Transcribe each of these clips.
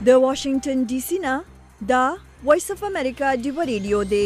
د واشنگټن ډي سي نه دا وایس اف امریکا ډیو ریډیو دی.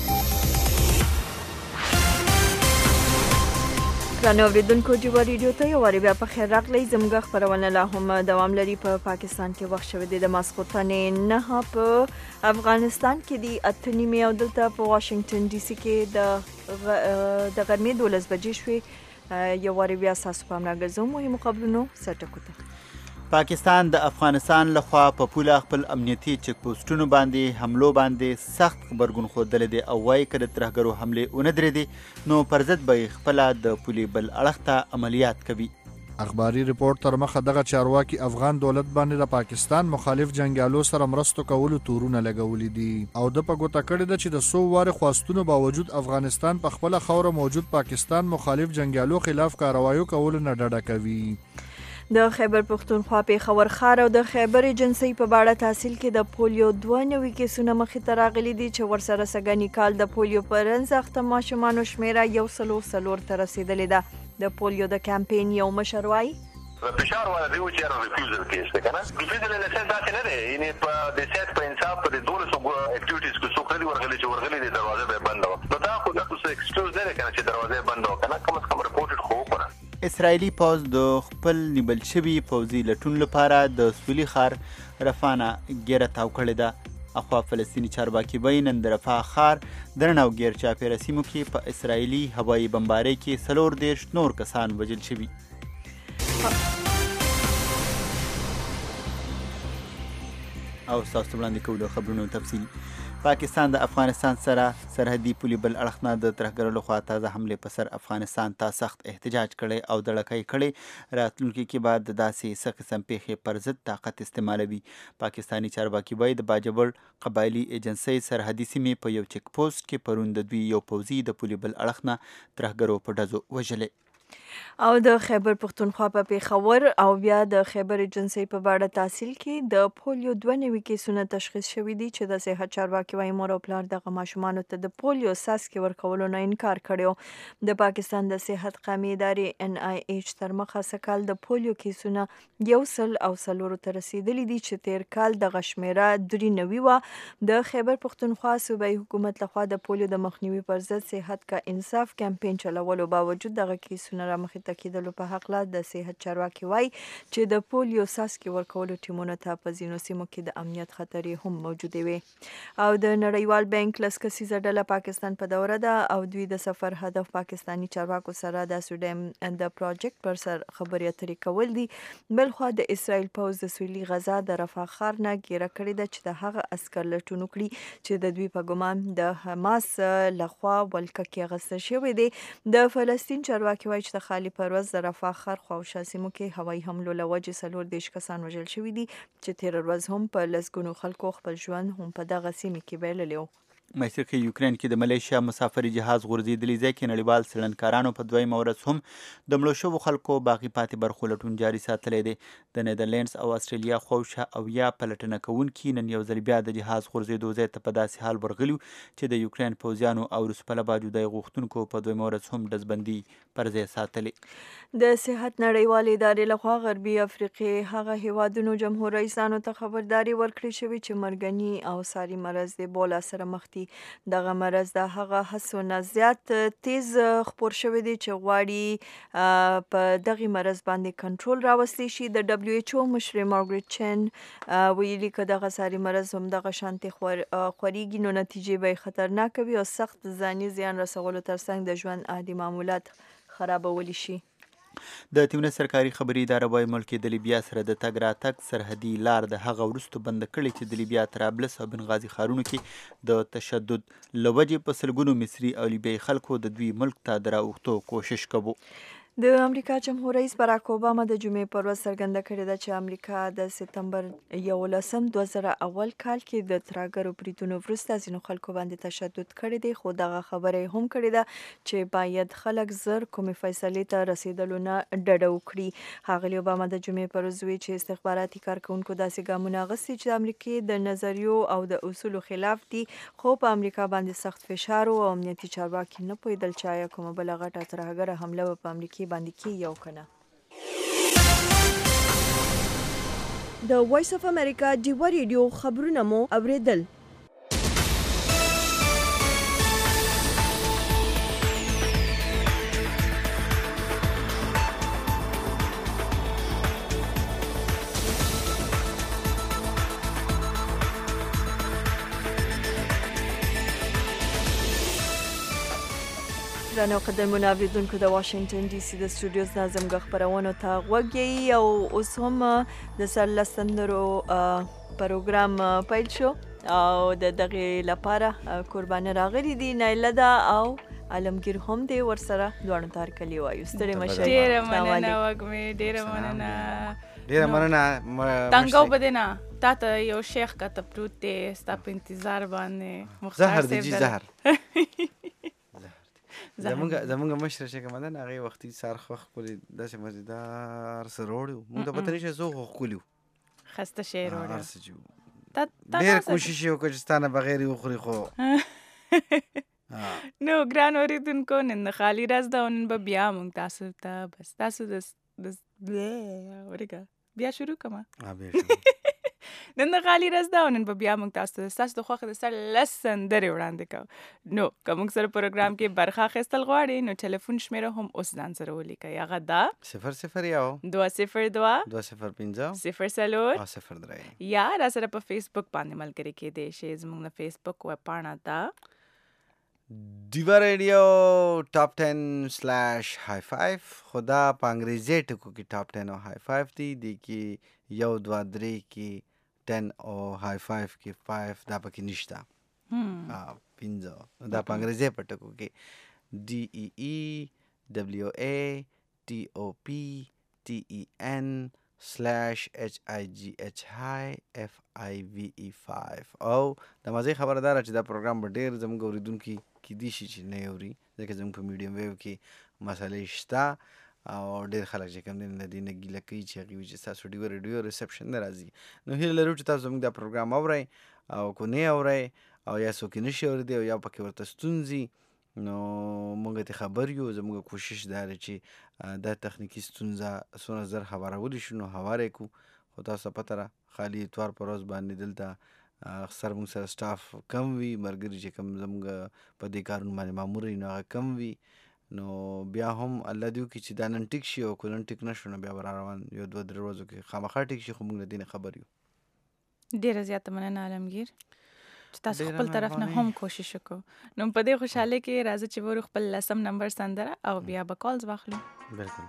ګرانو اوریدونکو ډیو ریډیو ته یو واری بیا په خیر راغلی. زموږ خبرونه لا هم دوام لري. په پاکستان کې وخت شوی دی د ماسخوتنې 9 په افغانستان کې دی 8:30 او دلته په واشنگټن ډي سي کې د غرمې 12 بجې شوې. یو واری بیا تاسو په امر غزو مهمو خبرونو سرټکو ته. پاکستان د افغانستان لخوا په پوله خپل امنیتي چک پوسټونو باندې حملو باندې سخت خبرګون ښودلی دی او وایي که د ترهګرو حملې ونه درېدې نو پر ضد به خپله د پولې بل اړخ ته عملیات کوي. اخباري رپورټ تر مخه دغه چارواکي افغان دولت باندې د پاکستان مخالف جنګیالو سره مرستو کولو تورونه لګولي دي او د په ګوته کړې ده چې د څو واره خواستونو باوجود افغانستان په خپله خوره موجود پاکستان مخالف جنګیالو خلاف کاروایو کولو نه ډډه کوي. د خیبر پښتونخوا پیښور ښار او د خیبر ایجنسۍ په باړه تحصیل کې د پولیو 2 نوي کیسونه مخې ته راغلي دي چې ورسره سږني کال د پولیو په رنځ اخته ماشومانو شمیره 104 ته رسیدلې ده. د پولیو د کمپین یو مشر وایي فشار والا دی چې ریفیوزل کیس ده کنه ریفیوزل له څه ځکه نه دی یعنی په د سیاست په انصاف په 200 اکټیویټیز کې څوک دی ورغلي د دروازه به بند و نو دا خو د څه ایکسکیوز نه کنه چې دروازه بند و کنه کوم څه رپورټ خو کنه. اسرائیلي پوځ د خپل نیول شوي پوځي لټون لپاره د سویلي ښار رفانه ګیره تاو کړې ده. اخوا فلسطیني چارواکي وایي نن د رفاه ښار درن او ګیر چاپېره سیمو کې په اسرائیلي هوایي بمبارۍ کې 40 نور کسان وژل شوي. او تاسو وړاندې کوو د خبرونو تفصیل. پاکستان د افغانستان سره سرحدي پولې بل اړخ نه د ترهګرو لخوا تازه حملې په سر افغانستان ته سخت احتجاج کړی او دړکه یې کړی. راتلونکي کې بعد د داسې څه قسم پیښې پر ضد طاقت استعمالوي. پاکستاني چارواکي وایي د باجوړ قبایلي ایجنسۍ سرحدي سیمې په یو چک پوسټ کې پرون د دوی یو پوځي د پولې بل اړخ نه ترهګرو په ډزو وژلې. او د خیبر پښتونخوا په پیښور او بیا د خیبر ایجنسۍ په باړه تحصیل کې د پولیو 2 نوي کیسونه تشخیص شوي دي چې د صحت چارواکي وايي مور او پلار دغه ماشومانو ته د پولیو څاڅکي ورکولو نه انکار کړی. د پاکستان د صحت قومي ادارې NIH تر مخه سکال د پولیو کیسونه 104 ته رسیدلي دي چې تیر کال د غشمیره 93 و. د خیبر پښتونخوا صوبایي حکومت لخوا د پولیو د مخنیوي پر ضد صحت کا انصاف کمپین چلولو باوجود دغه کیسونه را مخې ته کېدلو په حقله د صحت چارواکي وایي چې د پولیو څاڅکي ورکولو ټیمونو ته په ځینو سیمو کې د امنیت خطرې هم موجودې وي. او د نړیوال بانک لس کسیزه ډله پاکستان په دوره ده او دوی د سفر هدف پاکستانی چارواکو سره د سوډیم د پروجیکټ پر سر خبرې اترې کول دي. بلخوا د اسرائیل پوځ د سویلي غزا د رفاه ښار نه ګیره کړې ده چې د هغه عسکر لټون وکړي چې د دوی په ګمان د حماس لخوا ولکه کې اخیستل شوی دی. د فلسطین چارواکي وایي چې د خالي پرواز د رفاه ښار خواوشا سیمو کې هوایي حملو له وجې 40 کسان وژل شوي دي چې تېره ورځ هم په لسګونو خلکو خپل ژوند هم په دغه سیمې کې بایللی و. مشرقي یوکرین کې د ملیشیا مسافري جهاز غورځېدلی ځای کې نړیوال څېړنکارانو په دویمه ورځ هم د مړو شوو خلکو باقي پاتې برخو لټون جاري ساتلی دی. د نیدرلینډز او استرالیا خواوشا اویا پلټنه کوونکي نن یو ځل بیا د جهاز غورځېدو ځای ته په داسې حال ورغلي چې د یوکرین پوځیانو او روسپله باجودۍ غوښتونکو په دویمه ورځ هم ډزبندي پر ځای ساتلې. د صحت نړیوالې ادارې لخوا غربي افریقې هغه هیوادونو جمهور رئیسانو ته خبرداري ورکړې شوې چې مرګني او ساري مرض د بولا سره مخ دي. دغه مرض د هغه هڅو نه زیات تیز خپور شوی دی چې غواړي په دغه مرض باندې کنټرول راوستي شي. د WHO مشر مارګریټ چین ویلي که دغه ساري مرض هم دغه شانتي خوريږي نو نتیجې به خطرناک وي او سخت ځاني زیان رسولو ترڅنګ د ژوند عادي معمولات خرابولی شي. د تیونس سرکاري خبري اداره وايي ملک د لیبیا سره د تګ راتګ سرحدي لار د هغه وروسته بند کړې چې د لیبیا طرابلس او بنغازي ښارونو کې د تشدد له وجې په سلګونو مصري او لیبیایي خلکو د دوی ملک ته د راوښتو کوشش کوو. د امریکا جمهور رئیس باراک اوباما د جمعې پر ورځ څرګنده کړې ده چې امریکا د سپتمبر 11 2001 کال کې د ترهګرو بریدونو وروسته ځینو خلکو باندې تشدد کړی دی خو دغه خبره هم کړې ده چې باید خلک زر کومې فیصلې ته رسیدلو نه ډډه وکړي. ښاغلي اوباما د جمعې پر ورځ ویلي چې استخباراتي کارکوونکو داسې ګامونه اخیستي چې د امریکې د نظریو او د اصولو خلاف دي خو په امریکا باندې سخت فشار او امنیتي چارواکي نه پوهېدل چې آیا کومه بله غټه ترهګره حمله په امریکې باندې کې یو کنه. د وایس اف امریکا ډیوا ریډیو خبرونه مو اوریدل. درنو قدرمن اوریدونکو د واشنگټن ډي سي د سټوډیوز نظم غ خبرونه ته غوږی او اوس هم د سرلسندرو پروګرام پیل شو او د دغه لپاره قربان راغلي دي نایله او عالمگیر هم دی ورسره دوه تار کلی وایو ستړي مشه ډیره مننه وګمه ډیره مننه تنګو بدنه تا ته یو شیخ کا ته پروت دی ستا په انتظار باندې مختار دی زهر زمونږ مشر چې کوم ده هغه وختي سارخ وخت کولی داسې مزیدار سروړو موږ ته پته نشي زه خو کولیو خسته شی وروړو ډېر کوشش وکړ چې ستانه بغیر وخوري خو نو ګران اوریدونکو نن خالی راز دا نن به بیا موږ تاسو ته بس تاسو د ورګه بیا شروع کما نن خالی راز دا نن به بیا موږ تاسو د خوخه د سر لسندرې وړاندې کوو. نو کوم سره پروګرام کې برخه اخیستل غواړي نو ټلیفون شمیره هم اوس ځان سره ولیکئ. هغه دا 002 205 0 یا را سره په فیسبوک باندې ملګری کېدی شئ. زموږ د فیسبوک ویب پاڼه دا دیوا ریډیو ټاپ 10/high5 خدا په انګریزي ټکو کې ټاپ 10 او high 5 دي کې 1 2 3 کې 10 او high 5 کې 5 دا پکې نشته. پنځه دا په انګریزي په ټکو کې DEWATOPTEN/HIGH5 او د مزه خبردار چې دا پروګرام به ډېر زموږ اوریدونکو کې دي شي چې نه اوري ځکه زموږ په میډیم ویو کې مسالې شته او ډېر خلک چې کوم دي نه دي نه ګیله کوي چې هغوی چې ستاسو ریډیو ریسپشن نه راځي. نو هیله لرو چې تاسو زموږ دا پروګرام اورئ او که نه اورئ او یا څوک یې نشي اورېدی او یا پکې ورته ستونزې نو موږ ته خبر یو. زموږ کوشش دا دی چې دا تخنیکي ستونزه څونه زر هوارولی شو نو هواری کړو خو تاسو پته را خالي اتوار په ورځ باندې دلته اکثر موږ سره سټاف کم وي مرګري چې کم زموږ په دې کارونه باندې مامور وي نو هغه کم وي. نو بیا هم الله دې وکړي چې دا نن ټیک شي او که نن ټیک نه شو نو بیا به روان یو 2-3 ورځو کې خامخا ټیک شي خو موږ له دې نه خبر یو. ډېره زیاته مننه عالمگیر چې تاسو خپل طرف نه هم کوشش وکړو. نو په دې خوشحالۍ کې راځه چې ورو خپل لسم نمبر سندره او بیا به کالز واخلو. بالکل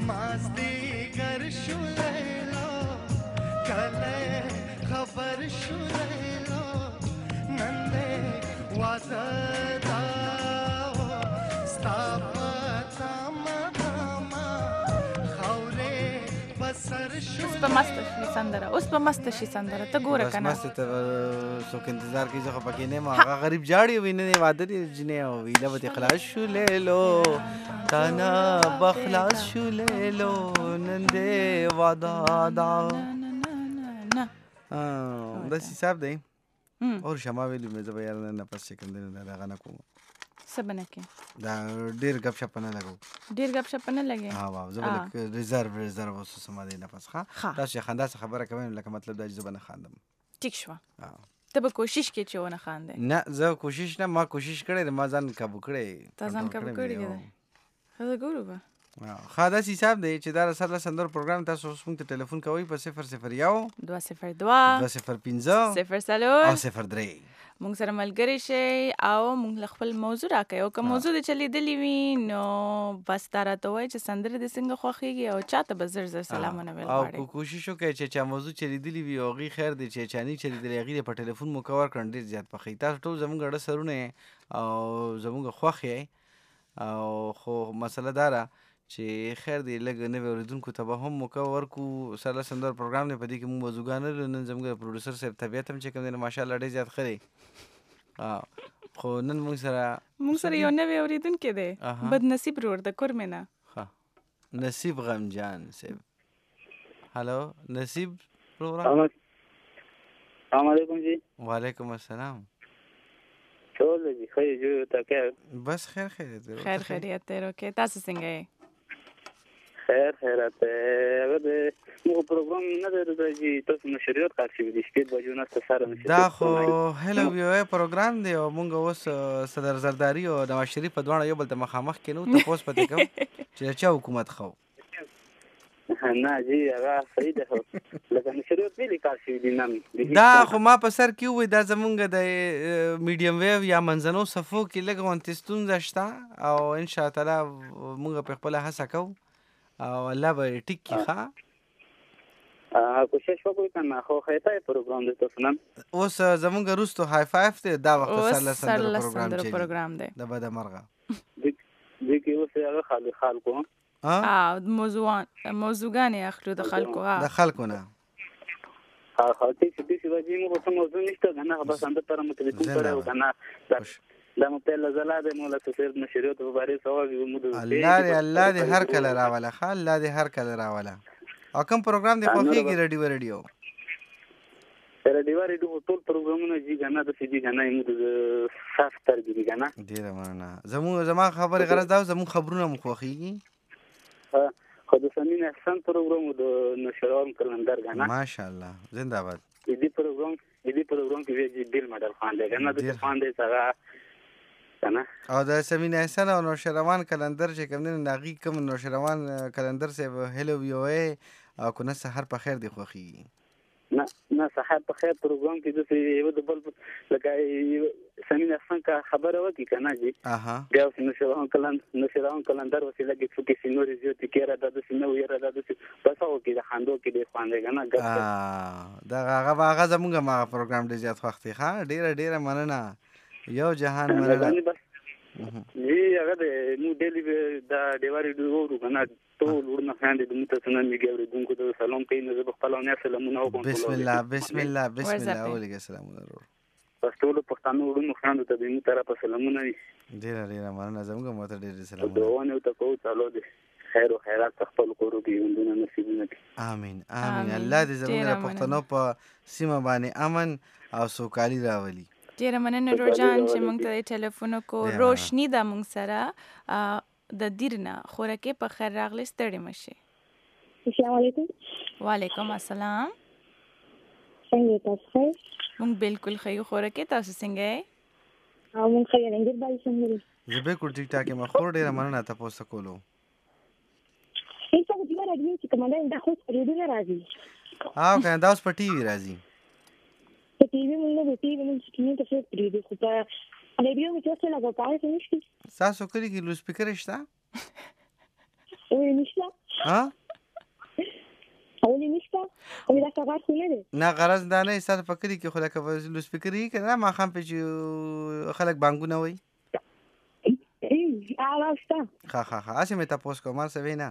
مازدیګر شو لیلا کله خبر شو لیلا نن دې واده دا ستا پتا ماما خاورې بسر شو اوس په مست شي سندره ته ګوره بس کنه مست ته څوک انتظار کوي زه خو پکې نه یم هغه غریب جاړي وي نه واده دي جنې او ویله به خلاص شو لیلو تانا بخلاص شو لیلو نن دې واده دا دا حساب دی اور شما ویلو مې زه به یار نه پس چې کوم دی نه دغه نه کوم څه به نه کې دا ډېر ګپ شپ نه لګو ډېر ګپ شپ نه لګې ها واو زه به لږ ریزرو اوس سما دی نه پس ښه تاسو چې خندا څه خبره کوئ لکه مطلب دا چې زه به نه خاندم ټیک شوه ته به کوشش کې چې ونه خاندې نه زه کوشش نه ما کوشش کړی دی ما ځان کابو کړی تا ځان کابو کړی دی ښه زه ګورو به ښه داسې حساب دی چې دا رسل سندر پروګرام تاسو اوس موږ ته ټلیفون کوئ په 001 205 او 03 مونږ سره ملګری شئ او مونږ له خپل موضوع راکوي او که موضوع دې چلیدلې وي نو بس تا راته وایي چې سندرې دې څنګه خوښېږي او چاته به زر زر سلامونه ویل غواړې او کوشش وکړئ چې چا موضوع چلیدلې وي او هغې خیر دی چې چا نه چلیدلې هغې دې په ټلیفون مو کور کړن ډېر زیات پخوي تاسو ټول زموږ اړه سرونه او زموږ خوښ یې او خو مسله دا ده چې خیر دی لږ نوې اورېدونکو ته به هم موقع ورکو سره سندر پروګرام دی په دې کې موږ موضوعګان لرو نن زموږ پروډوسر صاحب طبیعت هم چې کوم دی ماشاءالله ډېر زیات ښه دی خو نن موږ سره یو نوې اورېدونکی دی بدنصیب رور د کور مې نه نصیب غمجان صاحب هلو نصیب پروګرام السلام علیکم جی وعلیکم السلام ټول دې خیر جو تکه بس خیر خیریت دی روکه تاسو څنګه یې خیرات هغه مو پروګرام نه درځي تاسو نشریات کار شي د شپې بجو نه سره نشي دا خو هلو ویو پروګرام دی او مونږ اوس صدر زرداری او نواز شریف په دوانه یو بل ته مخامخ کینو ته پوس پته کوم چې چا حکومت خو نه جی هغه صحیح ده لکه نشریات ویلي کار شي دي نام دا خو ما په سر کې وې دا زمونږ د میډیم ویو یا منځنو صفو کې لږ ونتستون زشتا او ان شاء الله مونږ په خپل هڅه کوو او الله به ټیک کی ښه کوشش وکړئ کنه خو خیته پروګرام دی تاسو نن اوس زمونږ روستو های فایف ته دا وخت سره پروګرام دی د بده مرغه دې کې اوس هغه خلکو موضوعګانې اخلو د خلکو نه خاطر چې دې وځي موږ ته موضوع نشته کنه بس اند تر مو ټلیفون کړو کنه دا مو په لزلا د مولا تفسیر نشریات په باره سوال یو مو الله دې هر کله راواله الله دې هر کله راواله او کوم پروګرام دې خوښيږي رادیو ټول پروګرامونه جی کنه د سړي کنه مو د صاف ترګي کنه ډیر مننه زما خبره غرض دا زمو خبرونه مو خوښيږي خو د سمین احسان پروګرام د نشران کلندر کنه ماشاءالله زنده باد دې پروګرام کې وی بیل ماډل خان دی کنه د خان دی څنګه کنه او د سمین احسان او نوشروان کلندر چې کوم نه ناغي کوم نوشروان کلندر سے هلو ویو او کو نه سحر په خیر دی خوخي نه سحر په خیر پروګرام کې د یو د بل لکه سمین احسان کا خبره وکي کنه جی بیا نوشروان کلندر وسیله کې څوک سينوري زیات کېره د سينو یره د بس او کې د خاندو کې د خواندې کنه دا هغه زموږه ما پروګرام ډیر زیات وخت ښه ډیر مننه یو جهان مننه جی هغه د مو ډیلی دا دیواري ورو کنه ټول ورنه خاندې د متسنن میګوري دونکو د سلام کوي نه زه خپل نه سلامونه وکم بسم الله علیکم سلامونه پس ټول پښتنو ورونو خاندو ته د مو طرفه سلامونه ډیر مننه زموږه مو ته ډیر سلامونه دوه ته کو چالو دي خیر او خیرات خپل کورو کې وندونه نصیب نه امين الله دې زموږه پښتنو په سیمه باندې امن او سوکالي راولي ډیر مننه روجان چې موږ ته ټلیفون کو روشنی د موږ سره د دیرنا خورکه په خیر راغلی ستړي مشه السلام علیکم وعلیکم السلام څنګه تاسو موږ بالکل خیو خورکه تاسو څنګه موږ خیر انګیر باندې څنګه زه به کوټ ټیک ټاک ما خور ډیر مننه تاسو کولو هیڅ څه دی راځي چې کومه دا خو ریډیو راځي کنه دا اوس په ټي وی راځي په ټي وی موږ د ټي وی موږ سکرین ته څه ریډیو خو په ریډیو کې څه لګو پاره نشته تاسو کلی کې لو سپیکر شته او نشته ها اولې نشته او دا کار څه نه دی نه غرض دا نه ستاسو فکرې کې خو لکه لو سپیکري کنه ما خام په چې خلک بانګونه وای اواستا ها اسې مې تاسو کوم څه وینا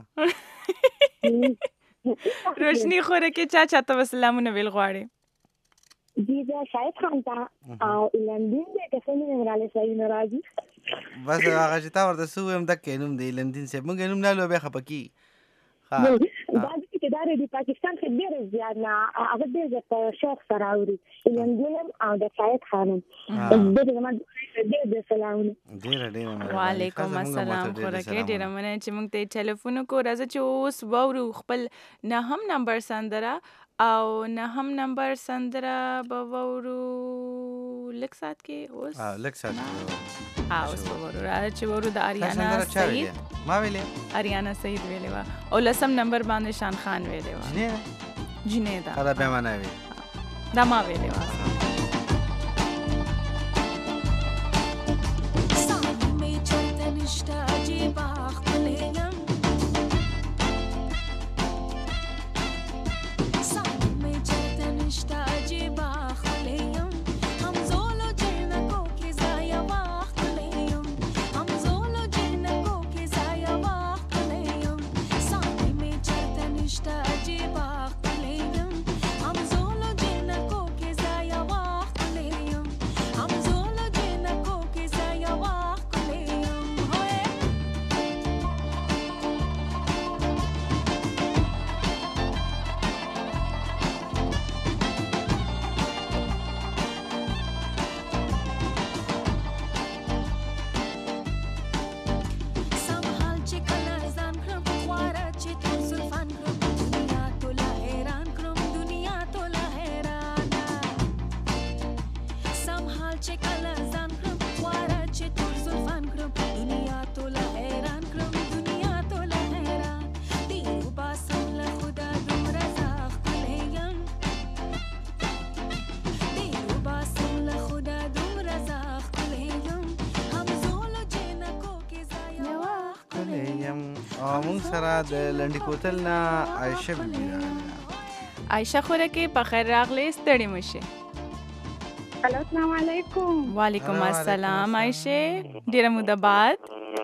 روشنی خوره کې چا چاته سلامونه ویل غواړي دی دا شاید خان ته او لندن دې ته څنګه مراله سوي ناراضي بس هغه چې تا ورته سو هم د کینوم دی لندن سه موږ نوم نه لو به خپکی ها دا چې دا د پاکستان کې ډېر زیات نه هغه ډېر په شوق سره اوري لندن او د شاید خانم دې زما ډېر سلامونه ډېر وعلیکم السلام خوره کې ډېر مننه چې موږ ته ټلیفون کو راځه چې اوس وورو خپل نه هم نمبر سندره او نه هم نمبر سندره به وورو لک سات کې اوس لک سات اوس وورو راځه چې وورو د اریانا سعید ما ویلې اریانا سعید ویلې وا او لسم نمبر باندې شان خان ویلې وا جنیدا دا به معنا وی دا ما ویلې وا مونږ سره د لنډی کوتل نه عایشه بیبي عایشه خوره کې په خیر راغلی ستړي مشه السلام علیکم وعلیکم السلام عایشه ډیره موده بعد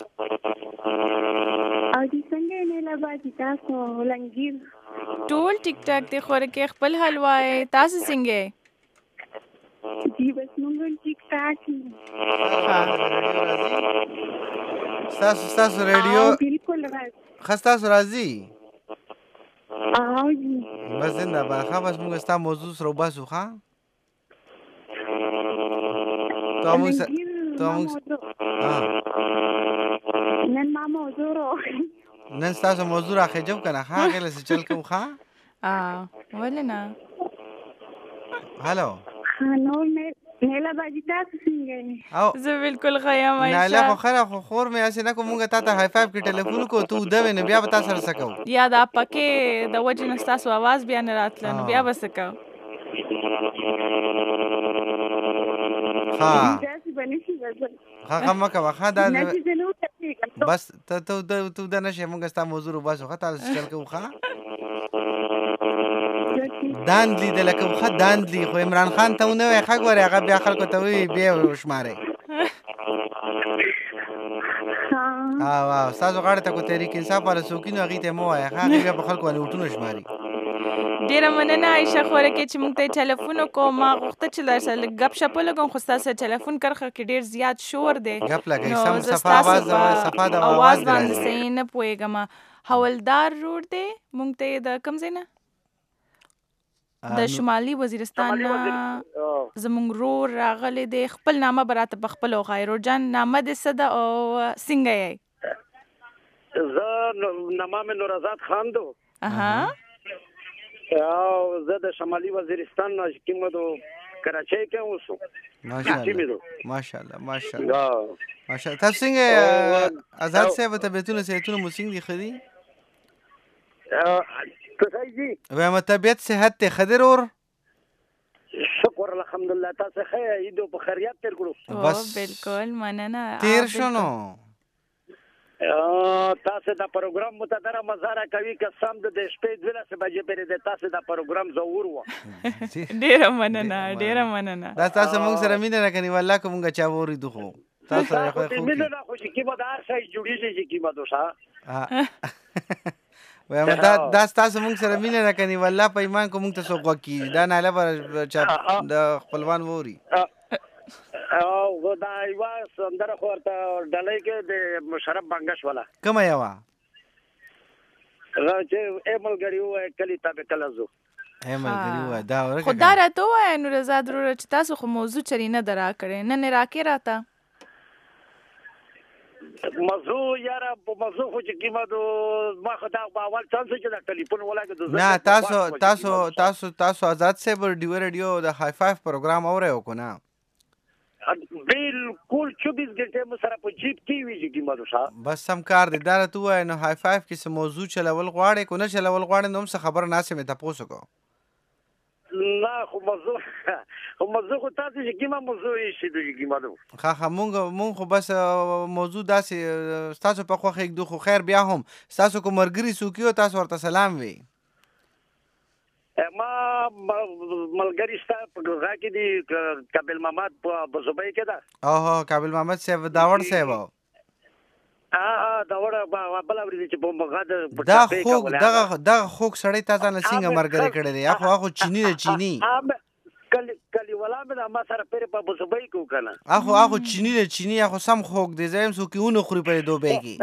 او دې څنګه نه لبا تاسو لنګیر ټول ټیک ټاک ته خوره کې خپل حلوای تاسو څنګه جی بس مونږ ټیک ټاک تاسو ریډیو بالکل راځي خاصه راځي او جی بس زنده باد بس موږ ستا موضوع سره وباسو ښا نن ما موضوع نن تاسو موضوع راخجو کنه ها غل څه چل کو ښا ولنا هالو نو نیلا باجی تاسو څنګه زه بالکل خیام عایشه نه لا خو خور مې اسنه کو مونږ ته های فایو کې ټلیفون کو ته دوه نه بیا به تاسو سره سکو یا دا پکې د وجه نه تاسو आवाज بیا نه راتل نو بیا به سکو ها مکه واخا دا بس ته د نشه مونږ ستا موضوع وباسو خاطر چل کو ښا داندلی د لکه خو داندلی خو عمران خان ته نو وای خګوره هغه بیا خلکو ته وی بیا وشماره واو تاسو غاړه ته کو تحریک انصاف ولا سوکینو هغه ته مو وای هغه بیا په خلکو باندې وټونه شماري ډیره مننه عایشه خوره کې چې موږ ته ټلیفون کوما غوښته چې لرسل غب شپ لګم خو تاسو ټلیفون کرخه کې ډیر زیات شور دی غب لګي سم صفه आवाज باندې صحیح نه پويګم حوالدار روډ دی موږ ته د کم زینه د شمالي وزیرستان زمونږ رور راغلی دی خپل نامه براته په خپل غیرو جان نامه د صدا او څنګه یې زه نامه مې نورازاد خان دو اها او زه د شمالي وزیرستان نه کومه دو کراچۍ کې اوسم ماشاءالله تاسو څنګه آزاد صاحب ته بیتونه سيتونه موسیقي دي خدي و طبیعت صحت ته خدر اور شکر الحمدلله تاسو خیر ایدو په خیریت تیر کړو بس بالکل مننه تیر شنو تاسو دا پروګرام متدره مزاره کوي که سم د شپې 12 بجې پورې د تاسو دا پروګرام زور و ډیره مننه دا تاسو موږ سره مینه راکني والله کومه چا وری دوه تاسو سره خو مینه نه خوشي کې به دا شي جوړیږي کې به دوسا وایم دا تاسو موږ سره مینه راکني والله په ایمان کوم ته سوق کی دا نه لپاره چا د خپلوان ووري او دا یو سندره ورته ډلې کې د مشرف بنگش والا کوم یو چې ایمل غریو کلی تابع کلزو ایمل غریو دا ورکه خدای راته وای نو رضا ضرور چې تاسو خو موضوع چری نه درا کړي نه راکې راته موضوع یاره په موضوع خو چې کیما دو ما خدا په اول چانس چې دا ټلیفون ولاګه نه تاسو آزاد سے ډیو ریډیو د های فایو پروګرام اوره وکنا بالکل 24 غنټه مو سره په جیب کې ویږي کی مادو صاحب بس سم کار دی دا ته وای نو های فایو کې څه موضوع چلول غواړي کو نه چلول غواړي نو څه خبر نه سمه تاسو کو نه خو موضوع خو تاسو چې کیما موضوع شي دوی کی مادو ها مونږ خو بس موضوع داسې تاسو په خو خې دوه خیر بیا هم تاسو کو مرګري سوکیو تاسو ورته سلام وی ما ملګری ستا په غا کې دی کابل محمد په بزوبای کې دا اوه کابل محمد صاحب داوړ صاحب داوړ بل اوري چې په مغاد دا خوک سړی تاسو نه څنګه مرګري کړل یا خو چینی کلی ولا مې ما سره پیر په بزوبای کو کنه اخو چینی اخو سم خوک دی زم سو کیونه خوري په دوبه کې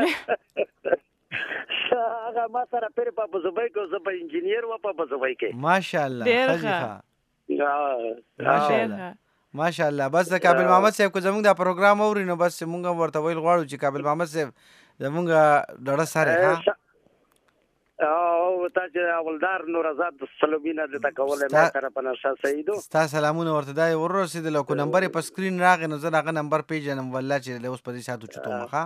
هغه ما سره پیر په بزوبای کو زه په انجینیر و په بزوبای کې ماشاءالله ماشاءالله بس د کابل محمد صاحب کو زموږ دا پروګرام اوري نو بس مونږ ورته ویل غواړو چې کابل محمد صاحب زموږ ډړه سره ها او تاسو اولدار نور آزاد سلوبینا د تکول نه تر پنه شاه سیدو تاسو سلامونه ورته دای ورسېدل کو نمبر په سکرین راغی نو زه هغه نمبر پیژنم والله چې له اوس په دې ساتو چتو مخه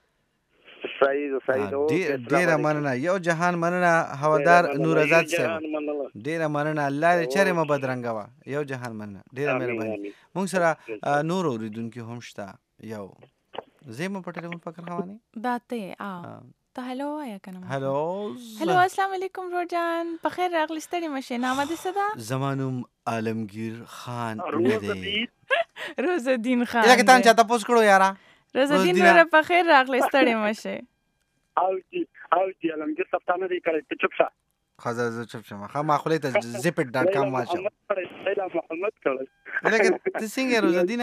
ډیره مننه یو جهان مننه هوادار نور آزاد صاحب ډیره مننه الله دې چیرې مو بدرنګوا یو جهان مننه ډیره مهرباني مونږ سره نور اوریدونکو هم شته یو زمو په ټلیفون فکر خوانی داته ته هلو یا کنه هلو السلام علیکم روجان په خیر راغلی ستړي مشه نامه دې صدا زمانم عالمگیر خان روزالدین خان لکه تان چاته پوس کړو یارا روزالدین را په خیر راغلی ستړي مشه او دی عالمگیر صفتانه دی کړه ته چوب شه خزه چوب شه ما خپل ته zipit.com واچو محمد کړه لکه څنګه روزالدین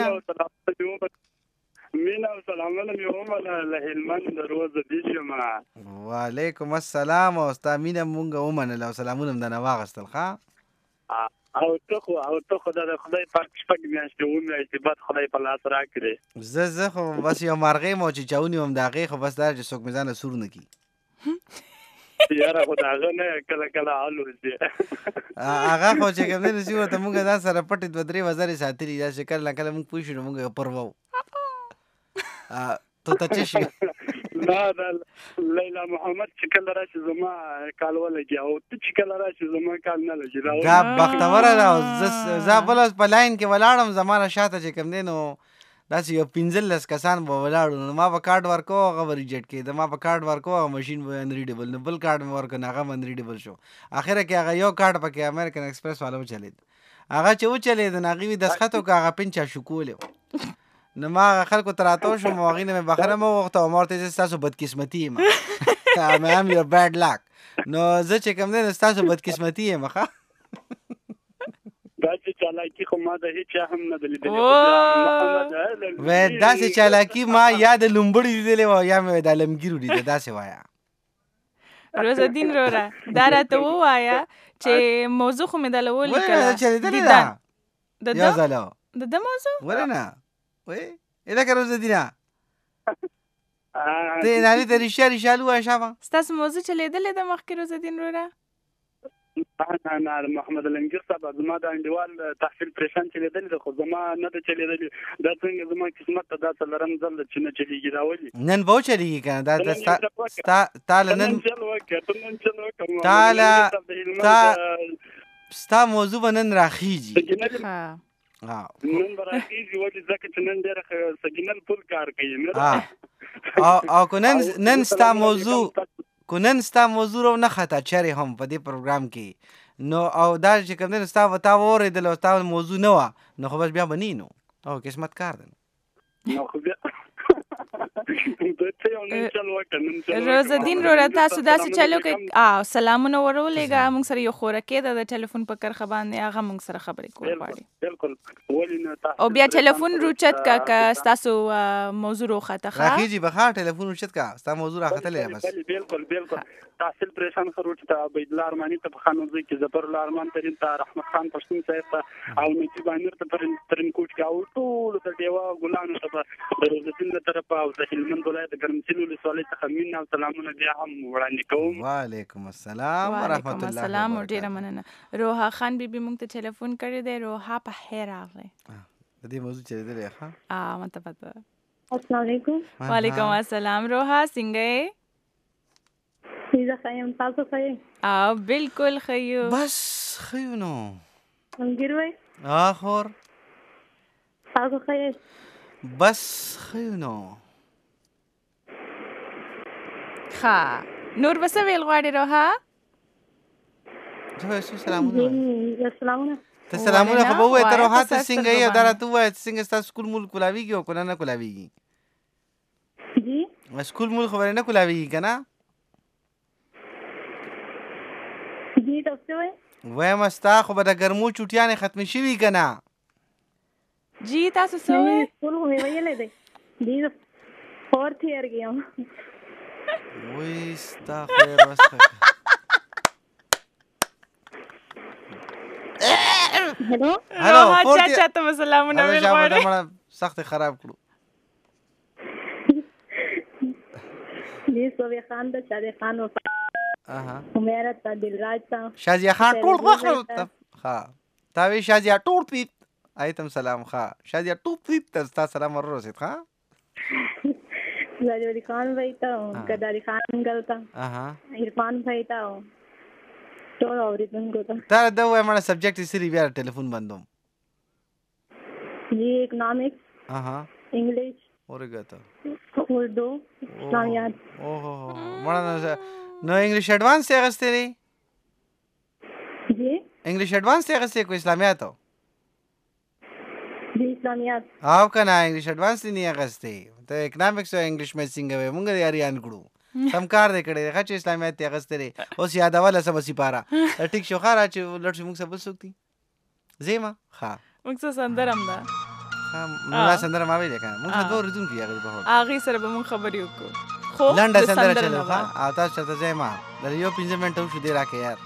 مینا سلام علیکم له هلمند روز دې شما وعلیکم السلام او ستا مینا مونږه ومنله سلامونه د نواغستل ښا او ته خو د خدای پاک شپږ میاشتې چې بعد خدای په لاس راکړي زه خو بس یو مرغې مو چې چاونی هم داغې خو بس دا چې څوک میزان سور نه کی یاره خو داغه نه کله حالو دي هغه خو چې کوم نه سی ورته مونږ دا سره پټې 2-3 وزارې ساتلی دا شکل نه کله مونږ پوښتنه مونږ پرواو ته ته شي لا لیلا محمد چې کله راشي زما کال ولګي او ته چې کله راشي زما کال نه لګي دا بختوره ده زه بل په لاین کې ولاړم زمانه شاته چې کوم دینو داسې یو 15 کسان به ولاړو نو ما په کارت ورکو هغه ریجیکټ کړ ما په کارت ورکو ماشين به انریډیبل نه بل کارت مې ورکو هغه انریډیبل شو اخره کې هغه یو کارت پکې امریکن ایکسپریس والو چلید هغه چې و چلید نو هغه د سخته هغه پنچا شو کوله نو ما خلکو تراتو شو موغینه مې بخره مو وخت او مورته تاسو بدقسمتي ما I'm your bad luck نو زه چې کوم دین تاسو بدقسمتي ما ښه دا چې چالاکی خو ما د هیڅ هم نه دلیدل و دا چې چالاکی ما یاد لومبړی دیلې و یا مې د لمګیرو دی دا څه وایا روزالدین رورا دا راته وایا چې موضوع خو مې دلول کړه چې د یو زلو د موضوع ورنه وای اله که روزالدین ته نه لري شالو شابه ستاسو موضوع چلیدل د مخکې روزالدین رورا نه محمد الانګیر صاحب زما د انډیوال تحصیل پریشان چلیدل خو زما نه د چلیدل دا څنګه زما قسمت ته دا څلرم ځل چې نه چلیږي دا ولي نن به چلیږي کنه دا تعالی نن تعالی ستا موضوع نن راخیږي نن براتیږي ولې ځکه چې نن ډېر سګینل فل کار کوي او کو نن ستا موضوع رو نه خطا چره هم په دې پروګرام کې نو او دا چې کوم دین ستا وتا اوریدل او ستا موضوع نه و نو خو بس بیا بنینو او قسمت کار دی نو خو بیا روز الدین رو تاسو داسې چلو کې سلامونه ورولېږه موږ سره یو خوراکې د ټلیفون په کرخه باندې هغه موږ سره خبرې کول غواړي بالکل ولې نه او بیا ټلیفون روچت کا تاسو موضوع راخته راخیږي بخا ټلیفون روچت کا تاسو موضوع راخته لې بس بالکل تحصیل پریشان خروج ته عبید الله ارمانی ته خانوزي کې ظفر الله ارمان ترين ته رحمت خان پښتون صاحب ته او نجیب امیر ته ترين کوچ کا او ټول ته دیوا ګلانو ته روز الدین له طرفه او د هلمند ولایت ګرمسیل ولسوالۍ څخه مين او سلامونه بیا هم وړاندې کوم وعلیکم السلام ورحمت الله السلام ډیره مننه روها خان بیبي موږ ته ټلیفون کړی دی روها په خیر راغله د دې موضوع چره دی ښه مته پته السلام علیکم وعلیکم السلام روها څنګه یې زه خایم تاسو خایم بالکل خیو بس خیو نو انګیروي اخر تاسو خایم بس خیو نو ښه نور بس ویل غواړي روها زه سلامونه سلامونه ته سلامونه خو به وای ته روها ته څنګه یې دا راته وای څنګه ستاسو سکول مول کولاویږي او کنه نه کولاویږي جی سکول مول خبره نه کولاویږي کنه جی تاسو وایم استا خو به د ګرمو چټیانې ختم شوي کنه جی تاسو سوې سکول مې ویلې دی جی 4th year کې یم وای ستا خیر وسخه هلو چا ته سلامونه ویل غواړي سخت خراب کړو جی سوې خان د شاده خان او عمر ته دلراج ته شازیا خان ټول وخت ها تا وی شازیا ټول پیت ایتم سلام ها شازیا ټول پیت تاسو سلام ورسید ها زاجوری خان بھائی تا کداری خان انگل تا عرفان بھائی تا ټول اوریدون کو تا دا د وای مړه سبجیکټ سری بیا ټلیفون بندوم جی اکنامکس انګلیش اورګاته اردو اسلامیات مړه نو انګلیش ایڈوانس څه غسته دی جی انګلیش ایڈوانس څه غسته کو اسلامیات جی اسلامیات او کنه انګلیش ایڈوانس نه غسته ته اکنامکس او انګلیش مې څنګه وې مونږ یاریان کړو سم کار دې کړې غچ اسلامیات ته غسته لري اوس یادواله سم سپاره ټیک شو خاره چې لړ موږ سب سوکتی زېما ها موږ سندرم دا موږ سندرم اوی ده کنه موږ دوه ردون کیږي په هغه سره به موږ خبرې وکړو خو لنډه سندره چلو ها او تاسو ته زېما د یو 15 منټو شو دی راکې یار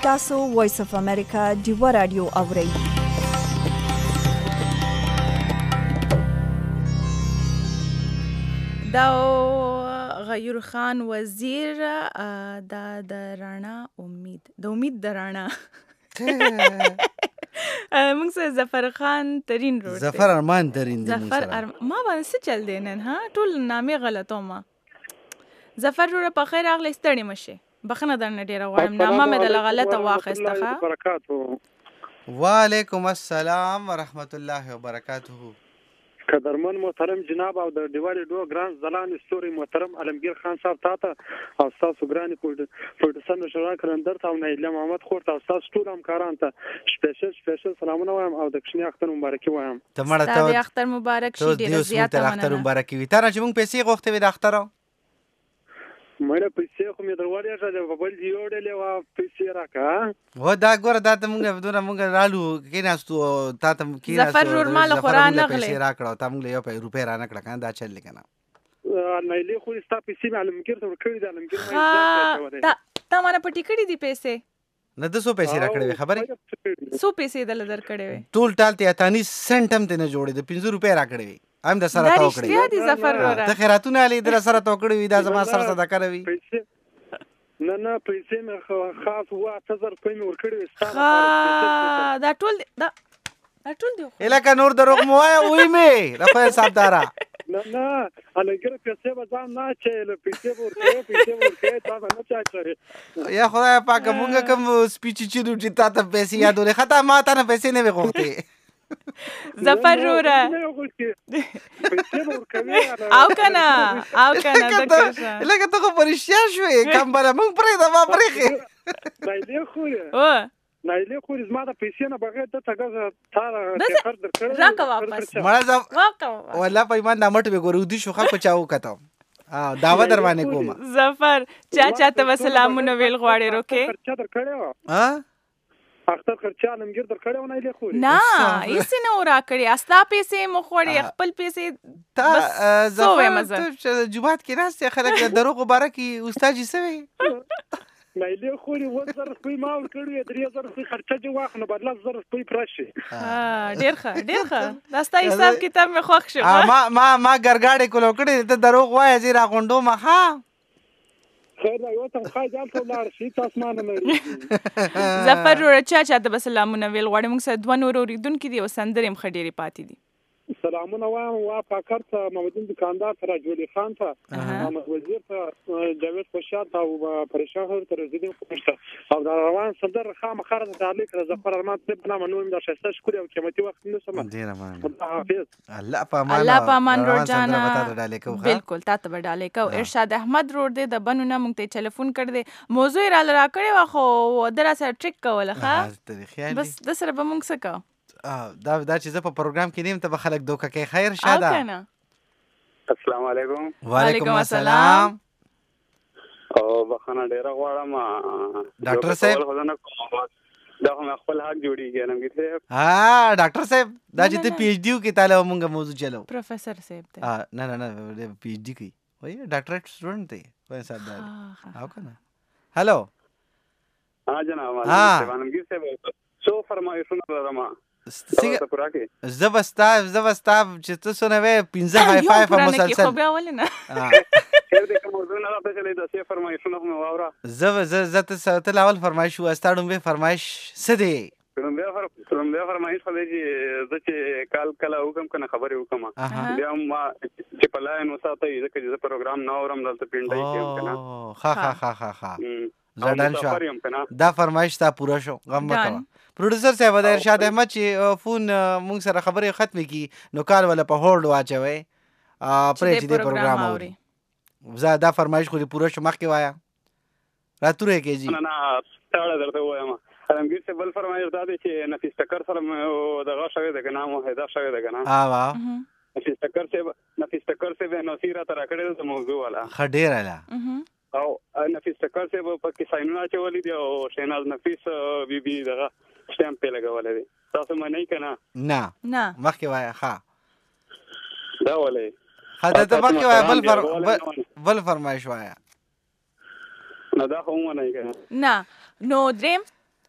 تاسو وایس اف امریکا ډیوه رادیو اورئ. دا غیور خان وزیر دا د رڼا امید د رڼا موږ سره ظفر خان ترین روډ ظفر ارمان ترین دی ظفر ما باندې څه چل دی نن ها ټول نامې غلطو ما ظفر روډ په خیر اغلی ستړي مشه بخنه درنه ډیره غواړم نامه مې د غلطه واخیسته ښه. وعلیکم السلام ورحمت الله وبرکاته. قدرمن محترم جناب او د دیوالي ډو ګران زلان ستوري محترم علمگیر خان صاحب تاته او تاسو ګراني پروډوسر نشران کلندر ته او نیله محمد خور ته او تاسو ټول همکاران ته سپیشل سلامونه وایم او د کښنی اختر مبارکي وایم. ته مړه ته اختر مبارک شي ډیر زیات اختر مبارکي وي. تر چې موږ پیسې غوښتې وي د اختر مړه پیسې خو مې درولې راځي په بل دی وړلې وا پیسې راکا و دا ګوره دا ته موږ رالو کیناستو تا ته کیناستو ظفر ورمال قران نغله پیسې راکړو تا موږ یو روپې را نکړه کنه دا چل کنه نه لی خو ستا پیسې معلومګر ته ورکړې ده علمګر مې تا مانه پټی کړې دي پیسې نه د 100 پیسې راکړې خبره 100 پیسې دل درکړې وي ټول ټال ته 98 سنت هم ته نه جوړې د 50 روپې راکړې وي هم د سره تاو کړې ته خیراتونه علي در سره تاو کړې وي دا زما سر صدقه کوي نه پیسې مې خاص وا 8000 روپۍ مې ورکړې وي دا ټول دی الکه نور دروغ مو وای وې مې رفع صاحب دارا نه الګر پیسې وځم نه چې پیسې ورکړې تا نه چا کړې یا خدای پاک مونږ کوم سپیچ چې دوی تا ته پیسې یادولې خطا ما ته نه پیسې نه وغوښتې ظفر روره او کنه لکه ته خو پرشیا شوې کم بله مونږ پرې دا ما پرېخې نایلی خو زما د پیسې نه بغیر د تګه تاره خر درکړې راکا واپس والله په ایمان دا مټ به ګورو دي شو خپ چاو کته داوا در باندې کوم ظفر چا ته سلامونه ویل غواړې روکه خرچه درکړې اختر خرچه علمگیر درکړې و نه لی خو نه هیڅ نه ورا کړې استا پیسې مو خوړې خپل پیسې تا ظفر جوبات کې راستي خلک دروغ مبارکي استاد جی سوي نایلی خوري 1000 روپۍ ما ورکړې 3000 روپۍ خرچه جو واخنه بدل 1000 روپۍ پرشي ډیر ښه دا ستا حساب کتاب مې خوښ شو ما ګرګاډې کولو کړې ته دروغ وایې زه راغونډو ما ها خیر یو ته خای ځان ته لار شي تاسو ما نه ظفر روړه چا ته سلامونه ویل غواړم موږ سره دوه نور اوریدونکي دي او سندرې هم خډيري پاتې دي سلامونه وایم وا پاکر ته محمدین دکاندار ته راجولی خان ته محمد وزیر ته جاوید خوشحال ته او پریشان ته رزیدین خوشته او دا روان صدر خام خرد تعلیق ظفر ارمان ته بنا منو دا شسته شکر او قیمتي وخت نه سم ډیر امان حافظ الله پامان روزانا بالکل تاسو به ډالې کو ارشاد احمد روډ دې د بنونه مونږ ته ټلیفون کړ دې موضوع را کړې واخو درا سره ټریک کوله ښه بس د سره به مونږ څه کو دا چې زه په پروګرام کې نیم ته به خلک دوکه کوي خیر شاده السلام علیکم وعلیکم السلام او بخنه ډیره غواړم ډاکټر صاحب دا هم خپل حق جوړیږي نن کې ډاکټر صاحب دا چې ته پی ایچ ډی کې تعالی مونږه موضوع چلو پروفیسر صاحب ته نه پی ایچ ډی کوي وای ډاکټریټ سټوډنټ دی وای صاحب دا او کنه هالو جناب علمگیر صاحب سو فرمایشونه لرم زبستا چې ته سنوي 15 هاي فايف مسلسل خو بیا ولنه خیر دې کوم موضوع نه راځي چې د څه فرمایشونه مو واوره ته لاول فرمایش واستاړم به فرمایش سدي کوم بیا فرمایش خو دې چې کال کله حکم کنه خبرې وکم بیا ما چې پلان وساتې ځکه چې پروګرام نه اورم دلته پینډای کې کنه ها زدان شو دا فرمایش تا پورا شو غم مکو پروډوسر صاحب د ارشاد احمد چې فون مونږ سره خبرې ختمې کی نو کال ولا په هولډ واچوي پرې چې د پروګرام اوري زدا فرمایش خو دې پورا شو مخکې وایا راتوره کې جی نه تاړه درته وایم علمگیر سے بل فرمایش دا دی چې نفیس ټکر سره دغه شوی د کنه مو هدا شوی د کنه نفیس ټکر سے به نو سیره تر کړه د موضوع والا خډیر اله او نفیس ټکر سے په کې ساينونه چولې دی او شیناز نفیس بي بي دغه سٹیمپ په لګولې دي تاسو مې نه کنه نه مخکې وایا ها دا ولې خدای ته مخکې وایا بل فرمایش وایا نه دا هم نه کنه نه نو دریم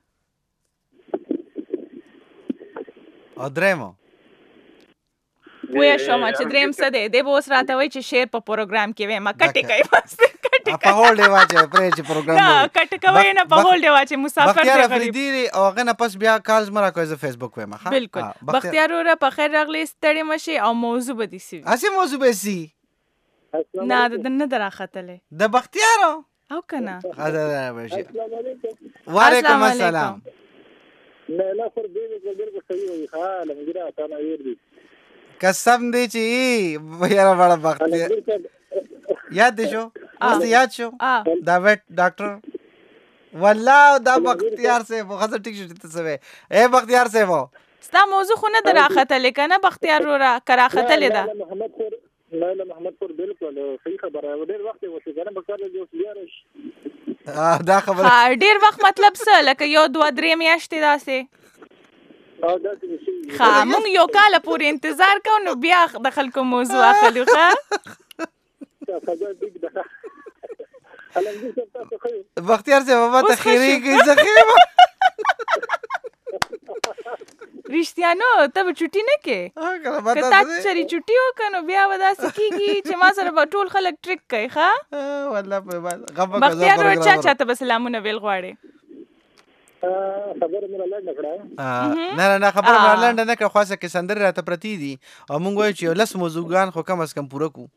او درېمو ویا شوم چې دریم څه دی دی به اوس راته وایي چې شعر په پروګرام کې وایم کټې کوي په هول دی واچې پرې چې پروګرام نه کټ کوي نه په هول دی واچې مسافر بختیار افریدي او هغه نه پس بیا کالز مرا کوي ز فیسبوک وایم ها بالکل بختیار وره په خیر راغلی ستړي مشي او موضوع به دي سی اسی موضوع به سی نه نه دراختله د بختیار او کنه وعلیکم السلام نه لا خور دې ګرګه صحیح وي حاله مګره تا نه ور دي قسم دی چې یاره بڑا بختیار یاد دی شو مست یاد شو دا ویٹ ډاکټر والله دا بختیار سے وہ خاصه ټیک شو ته سوي اے بختیار سے وہ ستا موضوع خو نه دراختله کنه بختیار را کراختله دا محمد خور لا محمد خور بالکل صحیح خبره و ډیر وخت وشو کنه بکار جو سیارش دا خبره ډیر وخت مطلب څه لکه یو 2-3 میاشتې داسې مونږ یو کال پورې انتظار کوو نو بیا د خلکو موضوع اخلو ښه بختیار سے بابا تخیری کی زخیمه رښتیا نو ته به چټي نه کې که تا چرې چټي وکړه نو بیا به داسې کېږي چې ما سره به ټول خلک ټریک کوي ښه بختیار ورور چا ته به سلامونه ویل غواړې خبره مې لنډه کړه نه خبره مې لنډه نه کړه خاصه کې سندرې راته پرتی دي او مونږ وایو چې 10 موضوعګان خو کم از کم پوره کو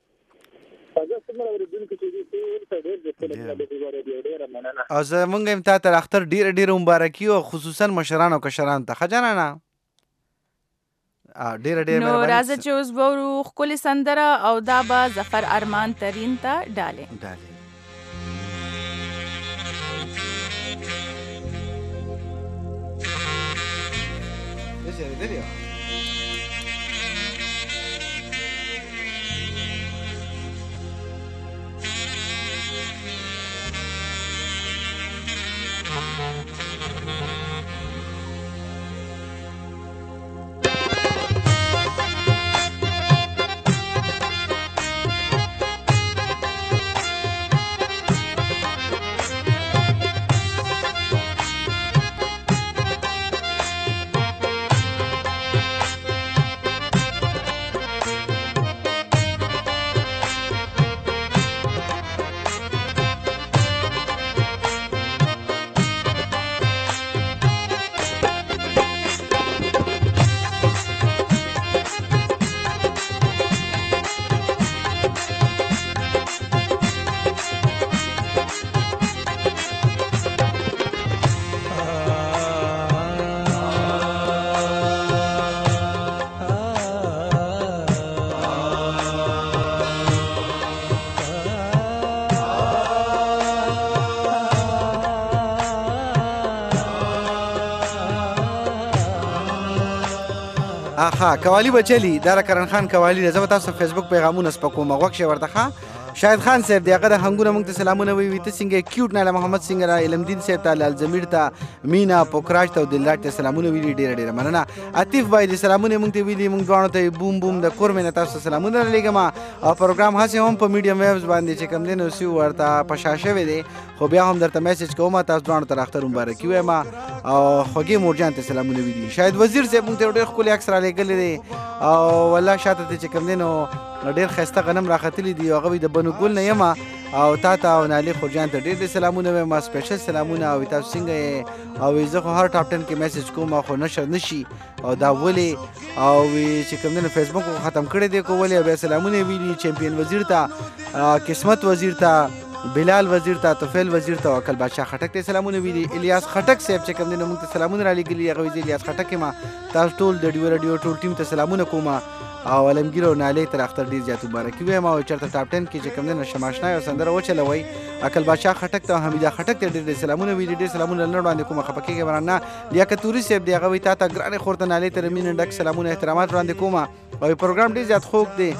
او زه مونږ هم تا تر اختر ډیر مبارکي او خصوصا مشران او کشران ته خجانه نه ډیر نو راځه چې اوس وورو ښکلې سندره او دا به ظفر ارمان ترین ته ډالې اها کوالی بچلی دا کرن خان کوالی زه تاسو فیسبوک پیغامونه سپکوم غوښ ورته شاهد خان صاحب دی هغه د هنګونه مونږ ته سلامونه وی ته څنګه کیوټ نه محمد څنګه را علم دین صاحب ته لال زمیر ته مینا پوکراج ته دلات ته سلامونه ویلي ډیر مننه عتیف بای دي سلامونه مونږ ته ویلي مونږ دوانو ته بوم بوم د کورمنه تاسو سلامونه لګم او پروګرام هڅه هم په میډیم ویوز باندې چې کم دین اوسې ورته پشاشه وي دي خو بیا هم درته میسج کوم تاسو دوانو ته اختر مبارکي وایم او خوږی مورجان ته سلامونه ویلي شاید وزیر صاحب مونږ ته ډیر خولي اکثر لګل دي او والله شاته چې کم دینو ډیر خسته غنم راختلی دی هغه د بنو ګل نه یم او تا او نالي خورجان ته ډیر سلامونه وایم سپیشل سلامونه او تاسو څنګه او زه خو هر ټاپ 10 کې میسج کوم خو نشر نشي او دا ولی او چې کوم نه فیسبوک ختم کړی دی کولی به سلامونه ویلي چمپیون وزیر ته قسمت وزیر ته بلال وزیر ته توفیل وزیر ته وکل بادشاہ خټک ته سلامونه ویلي الیاس خټک صاحب چې کوم نه موږ ته سلامونه را لګلی هغه ویلي الیاس خټک ما تاسو ټول د ډیو ټول ټیم ته سلامونه کوم او علمگیر او نالی تر اختر ډیر زیات مبارکي وایم او چرته ټاپ 10 کې چې کوم نه شماشنا او سندره وچلوي عقل بادشاہ خټک ته حمیده خټک ته ډیر سلامونه ویلي ډیر سلامونه لړ باندې کوم خپکیږي ورانه لیاقت توري صاحب دی هغه وی تا ګرانه خورته نالی تر مين ډک سلامونه احترامات وړاندې کوم او پروګرام ډیر زیات خوږ دی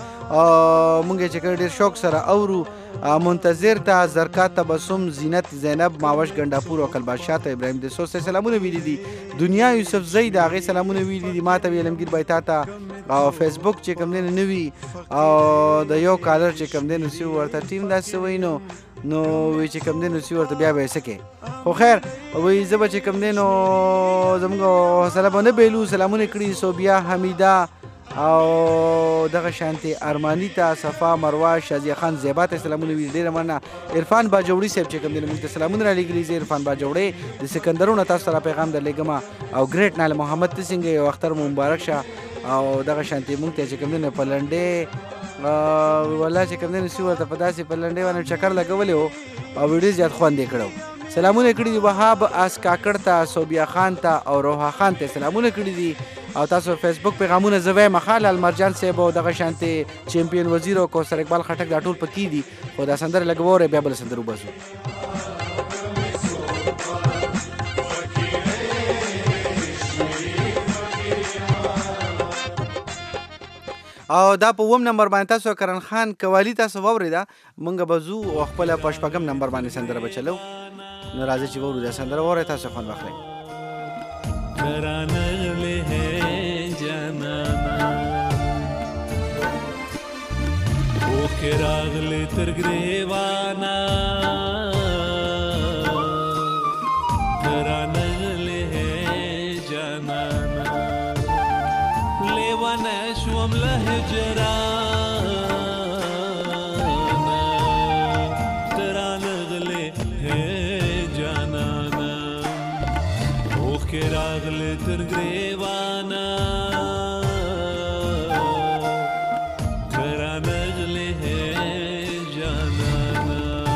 مونږ چې ډیر شوق سره اورو منتظر ته زرکات تبسم زینت زینب ماوش ګنداپور او کل بادشاہ ته ابراهیم د سوسه سلامونه ویلي دي دنیا یوسف زید هغه سلامونه ویلي دي ماته علمگیر بایتا ته او فیسبوک چې کوم نه نوي او د یو کالر چې کوم نه سی ورته ټیم دا سوینو نو وی چې کوم دی نو سی ورته بیا به یې څه کوې خو خیر وایي زه به چې کوم دی نو زموږ حوصله به نه بیلو صلامونه کړي صوبیا حمیده او دغه شانتي ارماني ته صفا مروه شازیه خان زیبا ته سلامونه وي ډېره مننه عرفان باجوړي صاحب چې کوم دی موږ ته سلامونه رالیږلي زه عرفان باجوړی د سکندرونه تاسو سره پیغام درلیږم او ګریټ نال محمد تسنګ یو اختر مو مبارک شه او دغه شانتي موږ ته چې کوم دی په لنډې والله چې کوم دی نو سی ورته په داسې په لنډې باندې چکر لګولی و او ویډیو زیات خوند یې کړی سلامونه کړي دي وهاب اس کاکړ ته صوبیا خان ته او روحا خان ته سلامونه کړي دي او تاسو فیسبوک پیغامونه زه وایم خال المرجان صاحب او دغه شانتي چیمپیون وزیر او کوثر اقبال خټک دا ټول پکې دي خو دا سندره لګوره بیا بل سندره وباسو او دا په وم نمبر باندې تاسو کرن خان قوالی تاسو واورېده مونږ به ځو او خپل په شپږم نمبر باندې سندره به چلو نو راځي چې وورو دا سندره واورئ تاسو خوند واخلئ ترانغلې جانانا اوکې راغلې تر ګریوانا ترانغلې جانانا لیوانا شوم له هجرانا ترانغلې جانانا اوکې راغلې تر ګریوانا ترانغلې جانانا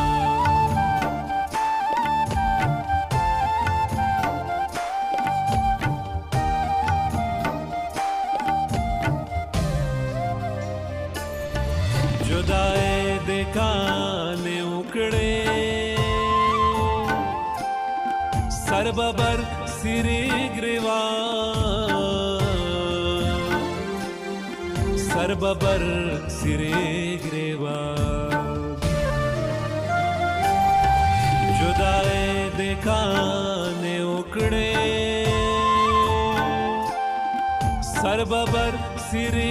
جدائے دکانے اکڑے سر ببر سری گریوان سر ببر سری گریوان جدائے دکانے اکڑے سر ببر سری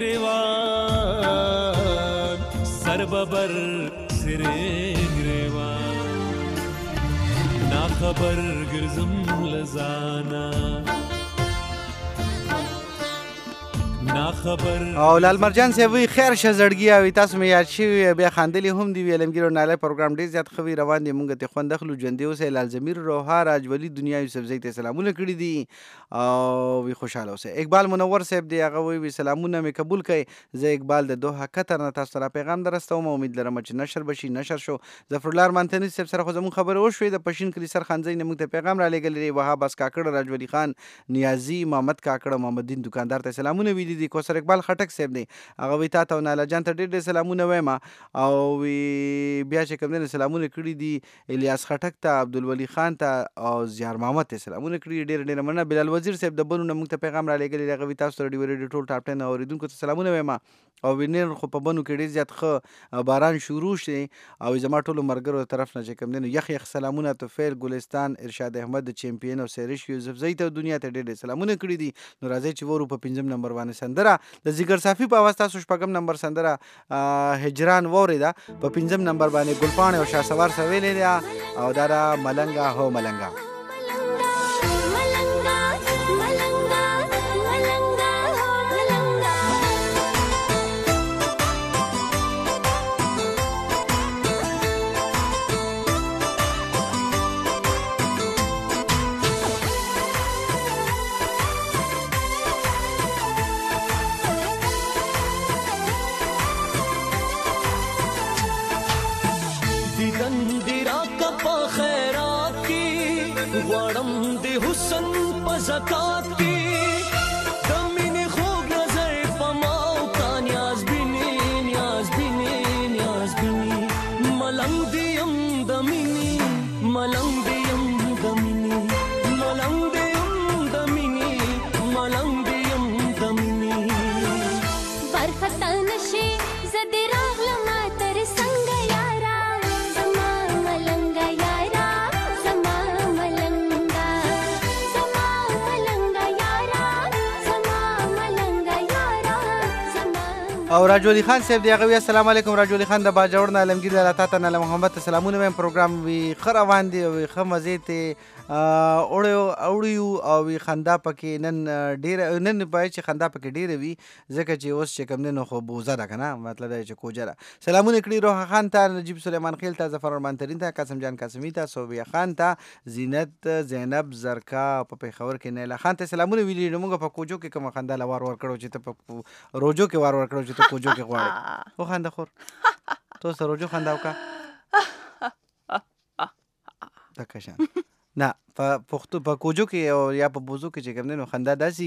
گریوان سر ببر سری گریوان نا خبر گرزم لزانا او لال مرجان صاحب وی خیر شه زړګي او تاسو مې یاد شي بیا خاندلی هم دی ویلمګیرو ناله پروګرام ډیر زیات خوي روان دی مونږ ته خوند دخلو ژوندې اوسه لال زمیر روها راجولی دنیا یوسف زئی ته سلامونه کړی دي او وی خوشاله اوسه اقبال منور صاحب دی هغه وی سلامونه مې قبول کړي زه اقبال د دوه قطر نه تاسو ته پیغام درستوم امید لرم چې نشر بشي نشر شو ظفرالله ارمانتنی صاحب سره خو زمون خبره وشوي د پښین کلی سر خانزۍ نه مونږ ته پیغام را لګلې وهاب اس کاکړ راجولی خان نیازی محمد کاکړ محمد دین دکاندار ته سلامونه وی دي کوثر اقبال خټک صاحب دی هغه وی تا ته ناله جان ته ډېر سلامونه وایم او وی بیا چې کوم دین سلامونه کړی دي الیاس خټک ته عبدالولی خان ته او زیار محمد ته سلامونه کړی ډېر مننه بلال وزیر صاحب د بنو موږ ته پیغام را لګلی هغه وی تاسو ډېر ټول ټاپ 10 اوریدونکو ته سلامونه وایم او وینر خو په بنو کې ډېر زیات ښه باران شروع شي او زما ټولو مرګرو طرف نه چې کوم دین یخ یخ سلامونه تو فیل ګلستان ارشاد احمد چیمپیون او سریش یوسف زئی ته دنیا ته ډېر سلامونه کړی دي نو راځي چې ورو په 5 نمبر باندې سندره د ذکر صافی په واسطه سو شپږم نمبر سندره هجران وریدا په 5 نمبر باندې ګلپان او شاه سوار سویلې ده او دارا ملنګا هو ملنګا زکات کی دمینی خوب نظر پماو کا نیاز بینی ملنگ دیم دمینی ملنگ دیم دمینی ملنگ دیم دمینی ملنگ دیم دمینی برخطا نشی زدی راغلما تر سنگ یارا زما ملنگ یارا زما ملنگا زما ملنگ یارا او راجو علي خان صاحب دی هغه السلام علیکم راجو علي خان د باجوړ نه علمگیر الله تعالی نه محمد سلامونه مې پروګرام وی خره روان دی او خمزه ته اوړیو او خندا پکې نن ډیر نن پای چې خندا پکې ډیر وی ځکه چې اوس چې کوم نه خو بوزه ده کنه مطلب دا چې کوجره سلامونه کړي روح خان ته نجیب سلیمان خیل ته ظفر رحمان ترین ته قاسم جان قاسمی ته صوبیا خان ته زینت زینب زرکا په پیښور کې نیلا خان ته سلامونه ویلي موږ په کوجو کې کوم خندا لوار ور کړو چې ته په روجو کې وار ور کړو چې ته کوجو کې غواړې او خندا خور تو سره روجو خندا وکا تکشان نه په پښتو په کوجو کې او یا په بوزو کې چې کوم نه خندا داسي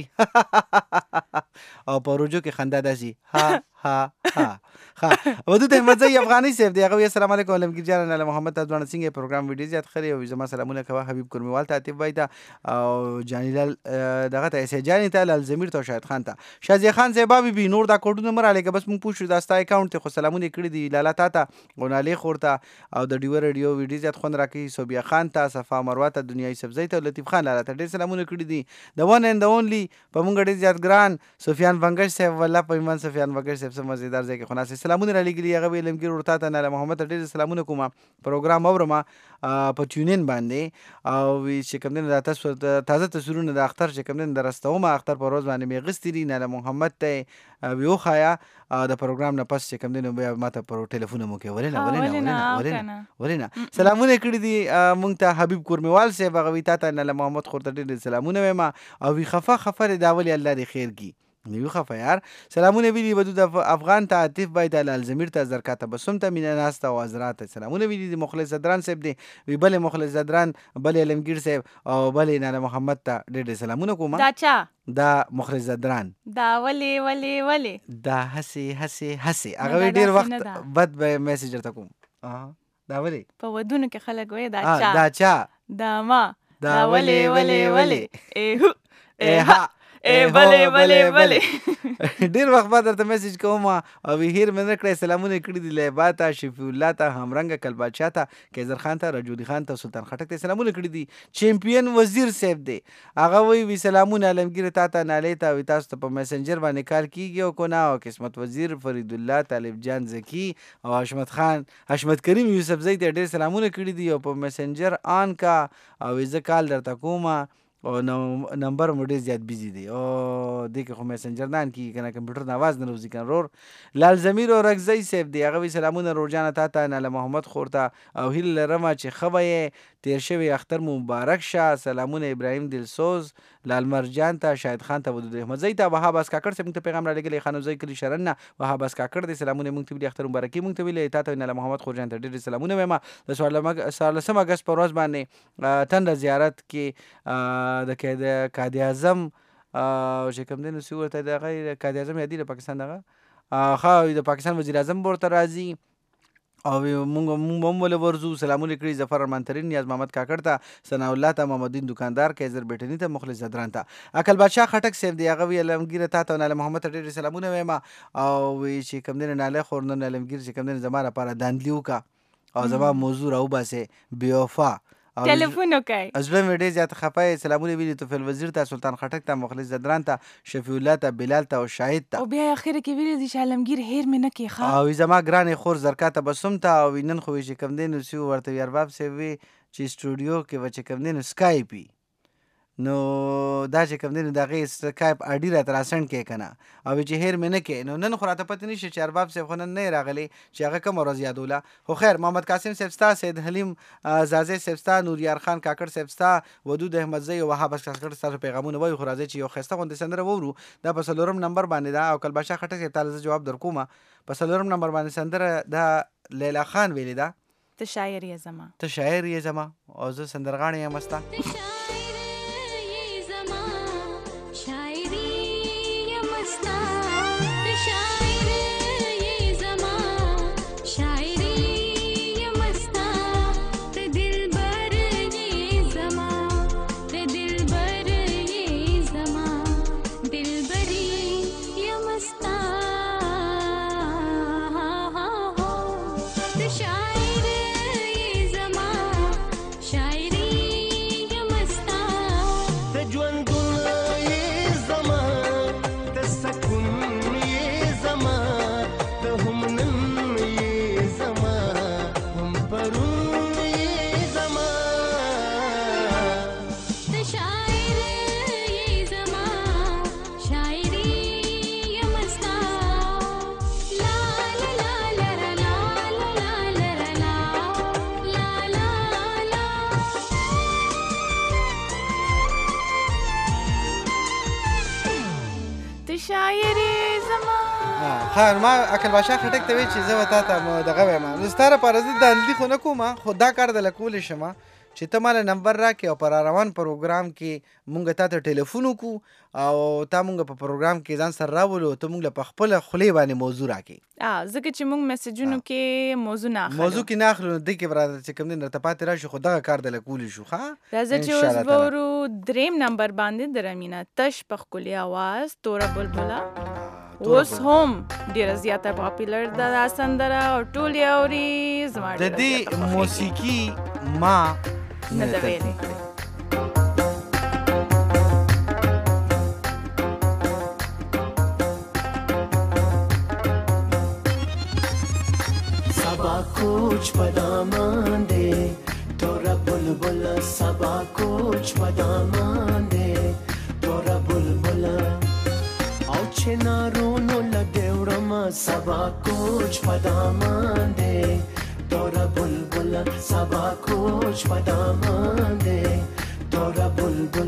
او په روجو کې خندا داسي ها ها ها ودود احمد زئی افغانی صاحب دی هغه السلام علیکم علمگیر جان الله محمد ازوان سنگ پروګرام ویډیو زیات خري او زما سلامونه کوه حبیب کرمیوال ته عتیب وایدا او جانیلال دغه ته اسه جانی ته الزمیر ته شاهد خان ته شازی خان زیبا بی نور دا کوډونه مراله بس مونږ پوښتنه داستا اکاونټ ته خو سلامونه کړی دی لالا تا ته غونالي خورته او د ډیو ریډیو ویډیو زیات خون راکې صوبیا خان ته صفا مروه ته دنیای سبزی ته لطیف خان لالا ته ډیر سلامونه کړی دی د ون اند اونلی په مونږ ډیر زیات ګران سفیان بنگش صاحب والله په ایمان سفیان بنگش صاحب سم مزیدار ځای کې خلاص سلامونه را لګلی هغه علمگیر ورته ته نه محمد ډیر سلامونه کوم پروګرام اورم په ټیونین باندې او چې کوم نه تاسو تازه تصویرونه د اختر چې کوم نه درستوم اختر په ورځ باندې می غستری نه محمد ته ویو خایا د پروګرام نه پس چې کوم نه بیا ماته پر ټلیفون مو کې ولنه سلامونه کړی دي مونږ ته حبیب کورمیوال صاحب هغه ته نه محمد خورته ډیر سلامونه ما او وی خفه داولی الله دې خیر کی نیو خفه یار سلامونه ویلی ودود افغان ته عاطف باید الزمیر ته زرکات بسم ته مینا ناست او حضرات سلامونه ویلی مخلص زدران صاحب دی وی بل مخلص زدران بل علمگیر صاحب او بل نه محمد ته ډېر سلامونه کوم دا چا دا مخلص زدران دا ولی دا هسي هغه ډېر وخت بد به میسج ورته کوم دا ولی په ودونو کې خلک وای دا چا دا ما دا ولی ها بله ډیر وخت بعد درته میسج کوم او هیر مې کړی سلامونه کړی دی لباتا شفیع الله ته همرنګ کلباچا ته کیزر خان ته رجولی خان ته سلطان خټک ته سلامونه کړی دی چمپیون وزیر صاحب دی هغه وی سلامونه علمگیر ته نالی ته وی تاسو ته په میسنجر باندې کار کیږي او کو نه او قسمت وزیر فرید الله طالب جان زکی او حشمت کریم یوسف زئی ته ډیر سلامونه کړی دی او په میسنجر آن کا او زه کال درته کومه او نمبر مو ډېر زیات بیزی دی او دې کې خو میسنجر نه کی کنه کمپیوټر نه आवाज نه روزي کنه رور لال زمیر او رغزی صاحب دی هغه سلامونه روجانه ته نه محمد خورته او هیل لرمه چې خوي تیر شوی اختر مبارک شه سلامونه ابراهیم دلسوز لال مرجان ته شاهد خان ته ودود احمد زئی ته وهاب اس کاکړ ته پیغام را لګلی خانو زئی کلی شرن نه وهاب اس کاکړ دې سلامونه مونږ ته اختر مبارکي مونږ ته ویلې ته نه محمد خورجان ته ډېر سلامونه وایم د سوال سم اگست پر ورځ باندې تند زیارت کې د قائد اعظم چې کوم دین صورت د غیر قائد اعظم یادی د پاکستان دغه خو د پاکستان وزیر اعظم ورته راځي او مونږ ول ورزو سلامونه کړی ظفر رحمان ترین نیاز محمد کاکړ ته ثنا الله ته محمدین دکاندار کیزر بیٹنی ته مخلص زدران ته عقل بادشاہ خټک صاحب دی هغه علمگیر ته نه محمد ډېر سلامونه وایم او چې کوم دین نه له خورن علمگیر چې کوم دین زماره لپاره داندلیو کا او زما موضوع راو باسه بیوفا ټلیفون وکای ازله مې ډېر زیات خپای سلامونه ویلي تو فل وزیر ته سلطان خټک ته مخلص زدران ته شفیع الله ته بلال ته او شاهد ته او بیا اخر کې ویلي دي چې علمگیر هیر مې نه کې ښه او زما ګرانې خور زرکات بسم ته او نن خو چې کم دین سی ورته یار باب سی وی چې سټوډیو کې و چې کم دین سکایپی نو دا چې کوم دین دغه سکایپ اډی را تراسن کې کنه او چې هیر مې نه کې نو نن خو راته پته نشي چې ارباب صاحب خو نه راغلی چې هغه کوم ورځ یادوله خو خیر محمد قاسم صاحب ستا سید حلیم زازه صاحب ستا نوریار خان کاکړ صاحب ستا ودود احمد زئی او وهاب کاکړ سره پیغامونه وای خو راځي چې یو خسته غونډه سندره وورو دا په سلورم نمبر باندې دا او کل بادشاہ خټک تعالی جواب درکوم په سلورم نمبر باندې سندره دا لیلا خان ویلی دا ته شاعر یې زما او زه سندرغاړی یم مستا ژوندون یې زما د سکون شاعرې زما خان ما عقل باشا خټک ته وی چې زه وتا ته دغه وایم نو ستاره پر زه د اندلی خو نه کوم خو دا کار د لکول شمه چې ته مال نمبر راکې او پر روان پروګرام کې مونږ ته ټلیفون وکړو او تا مونږ په پروګرام کې ځان سره راولو ته مونږ په خپل خلی باندې موضوع راکې ځکه چې مونږ میسجونو کې موضوع نه اخلو موضوع کې نه اخلو د کې برادر چې کوم دین ته پاتې راشي خو دغه کار د لکول شو ښا راځي چې اوس ورو دریم نمبر باندې درمینه تش په خولي आवाज تورا بلبلا اوس هم ډیر زیاته پاپولر ده سندره او ټول اوري زما د دې موسیقي ما نه ده ویلې सबा कुछ पदामान दे तोरा बुलबुल सबा कुछ पदामान दे तोरा बुलबुल औ छेनारोनो लदेवड़मा सबा कुछ पदामान दे तोरा बुलबुल सबा कुछ पदामान दे तोरा बुलबुल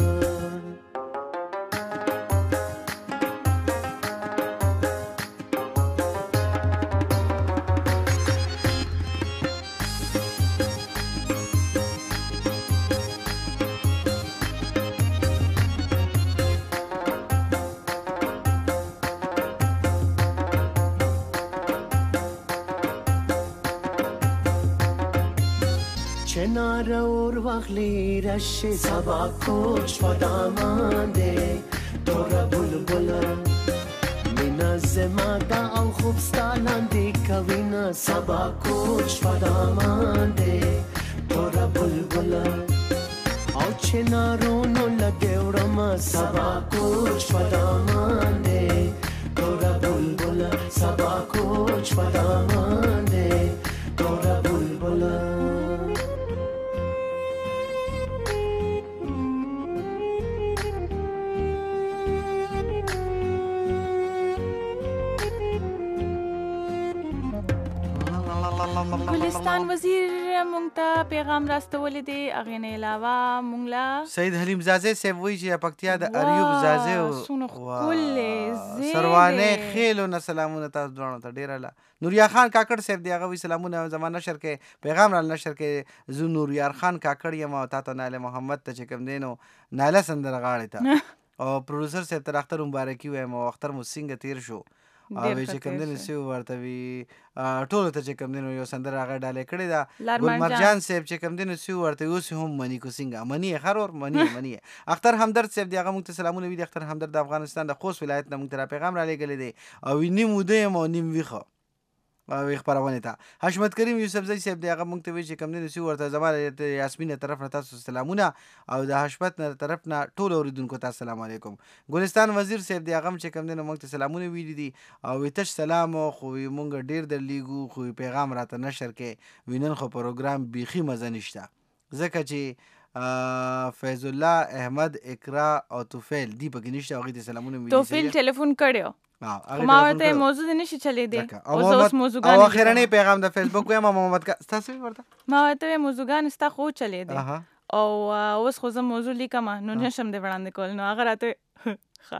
چنار اور وغلی رش سبا کوچ پدامان دے تورا بلبل مینا زمادا او خوب ستالان دی کوینا سبا کوچ پدامان دے تورا بلبل او چنارونو لگیوڑما سبا کوچ پدامان دے تورا بلبل سبا کوچ پدامان دے تورا بلبل ګلستان وزیر مونږ ته پیغام راستولی دی هغې نه علاوه مونږ له سید حلیم زازی صاحب وایي چې پکتیا د اریوب زازی څونه ښکلې سروانې خیلو نه سلامونه تاسو دواړو ته ډېره نوریار خان کاکړ صاحب دی هغه وایي سلامونه زما نشر کې پیغام را نشر کې زه نوریار خان کاکړ یم او تا ته ناله محمد ته چې کوم دی نو ناله سندره غاړې ته او پروډوسر صاحب ته اختر مبارکي وایم او اختر مو څنګه تیر شو او چې کوم دین سی ورته وی ټول ته چې کوم دین یو سندره هغه ډالې کړی دا ګل مرجان صاحب چې کوم دین سی ورته اوس هم منی کو څنګه منی خرور منی اختر همدرد صاحب دی هغه موږ ته سلامونه وی دی اختر همدرد د افغانستان د خوست ولایت نه موږ ته پیغام را لګلې دی او نیم وده مو نیم ویخه او خبرونه ته حشمت کریم یوسف زئی صاحب دی هغه موږ ته وی چې کوم دین سی ورته زماره یاسمین طرف نه تاسو سلامونه او د حشمت نه طرف نه ټول اوریدونکو ته السلام علیکم ګلستان وزیر صاحب دی هغه چې کوم دین موږ ته سلامونه ویل دي او ویتش سلام خو موږ ډیر درلیګو خو پیغام راته نشر کې وینن خو پروګرام بیخي مزه نشته ځکه چې فیض الله احمد اقرا او توفیل دی پکې نشته هغه ته سلامونه ویل توفیل ټلیفون کړو ما ورته موضوع نشي چلی دی اوس موضوعګان او اخرنی پیغام د فیسبوک وایم محمد کا تاسو ورته ما ورته موضوعګان ستا خو چلی دی او اوس خو زه موضوع لیکم نو نشم دی وړاندې کول نو هغه راته ښه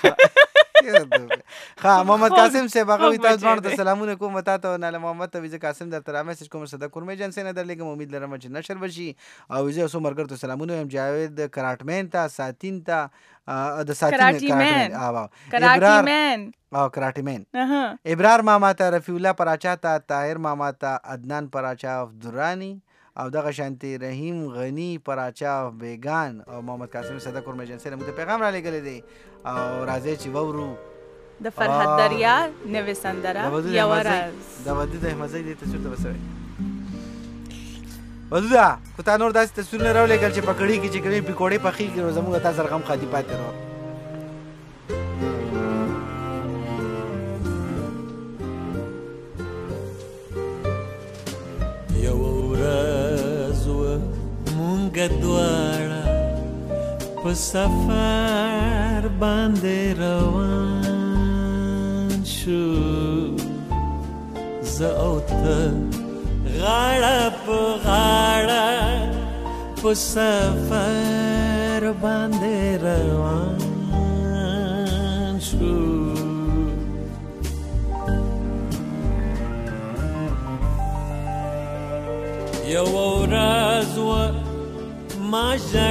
محمد قاسم صاحب هغه وی تاسو باندې سلامونه کوم ته ناله محمد ته ویزه قاسم درته را میسج کوم صدا کورمه جان سینه درلګم امید لرم چې نشر بشي او ویزه سو مرګر ته سلامونه هم جاوید کراټمن ته ساتین ته د ساتین کراټمن ابرار ماما ته رفیع الله پراچا ته طاهر ماما ته عدنان پراچا درانی او دغه شانتی رحیم غنی پراچا بیگان او محمد قاسم صدا کورمه جان سره موږ پیغام را لګل دي او راځي چې وورو د فرحت دریا نوې سندره یو راز د ودی د مزه دي تصویر ته وسوي ودودا کو تا نور داسې تصویر نه راولې چې پکړی کی چې کوي پکوړې پخې کې زموږ تاسو رقم خادي پاتې راو دواړه په سفر باندې روان شو زه او ته غاړه په غاړه په سفر باندې روان شو شو یو ورځ و ما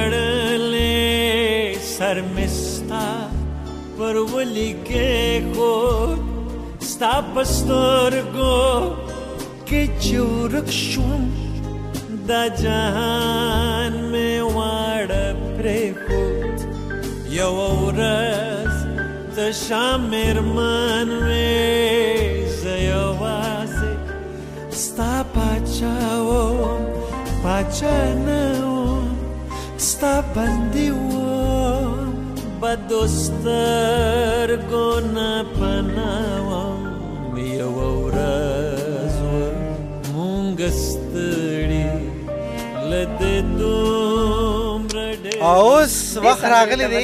ژړلې سر مې ستا پر ولیکې خود ستا په سترګو کې چې ورک شوم دا جهان مې واړه پرېښود یو ورځ تشه مېرمن وې زه یوازې ستا پاچا وم پاچا نه وم ستا بندي وم بدو سترګو نه پناه وم یو ورځ مونږ ستړي له دې دومره ډېر اوس وخت راغلی دی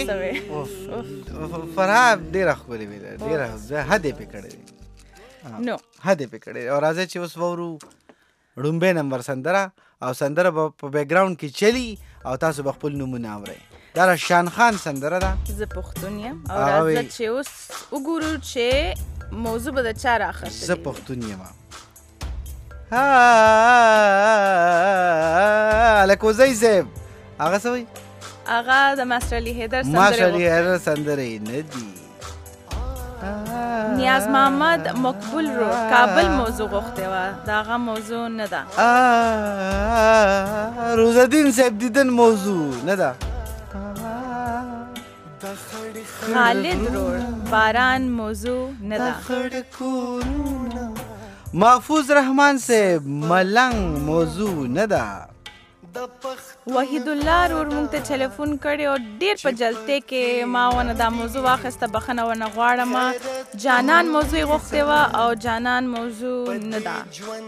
فرحه ډېره ښکلې وې ډېره حدې پې کړی دی نو حدې پې کړی او راځئ چې اوس وورو ړومبی نمبر سندره او سندره به په بیکګراوند کې چلی او تاسو به خپل نومونه اورئ دا شان خان سندره ده زه پښتون یم او راځه چې اوس وګورو چې موضوع به د چا راخسته زه پښتون یم لکوزی صاحب هغه څه وایي هغه د ماسټر علی حیدر سندرې نه دي نیاز محمد مقبول رو کابل موضوع غوښتې وه د هغه موضوع نه ده روزالدین صاحب دیدن موضوع نه ده خالد رور باران موضوع نه ده محفوظ رحمان صاحب ملنګ موضوع نه ده وحید الله رور مونږ ته ټلیفون کړی او ډېر په جلدی کې ما ونه دا موضوع واخیسته بخښنه ونه غواړم جانان موضوع یې غوښتې وه او جانان موضوع نه ده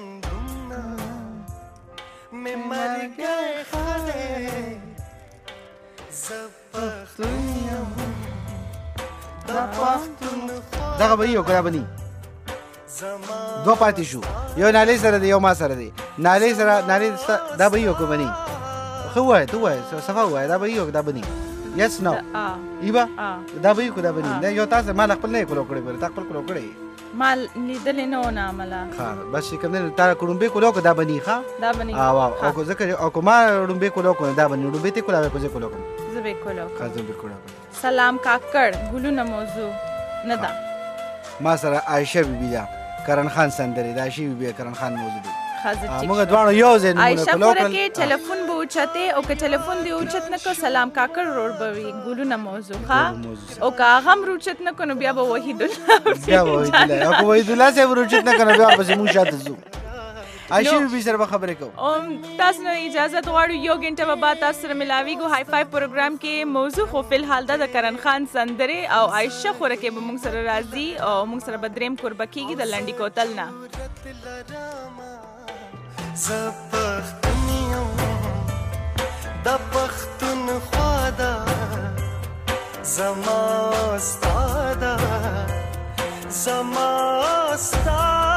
دغه به یو که دا به نی دوه پاتې شو یو نالۍ سره دی یو ما سره دی نالۍ دا به یو که به نی ښه ووایه ته ووایه صفا ووایه دا به یو که دا به نی یس نو ای به دا به یو که دا به نی یو تاسو ما خپل نه یې کولو کړی بله تا خپل کولو کړی ما لیدلې نه و نه عمله بس چې کوم دی تا کړومبې کولو که دا به نی ښه دا به نی او ځکه او که ما ړومبې کولو کړو دا به نی ړومبې ته کولا که زه کولو کړم زه به یې کولو کړم سلام کاکړ ګلونه موضوع نه ده ما سره عایشه بیبي ده کرن خان سندرې د عایشې بیبي کرن خان موضوع دی موږ دواړو یو ځای نومونه عایشه پوره کې ټلیفون به اوچتې او که ټلیفون دې اوچت نه کړو سلام کاکړ رور به وي ګلونه موضوع ښه او که هغه هم روچت نه کړو نو بیا به وحید الله او که وحید الله صاحب روچت نه کړو بیا پسې موږ شاته ځو عایشې بیبي سره به خبرې کوو تاسو نه اجازت غواړو یو ګنټه به بعد تاسو سره ملاویږو های فایو پروګرام کې موضوع خو فلحال ده د کرن خان سندرې او عایشه خوره کې به موږ سره راځي او موږ سره به دریم کوربه کېږي د لنډي کوتل نه زه پښتون یم د پښتونخوا ده زما ستا ده زما ستا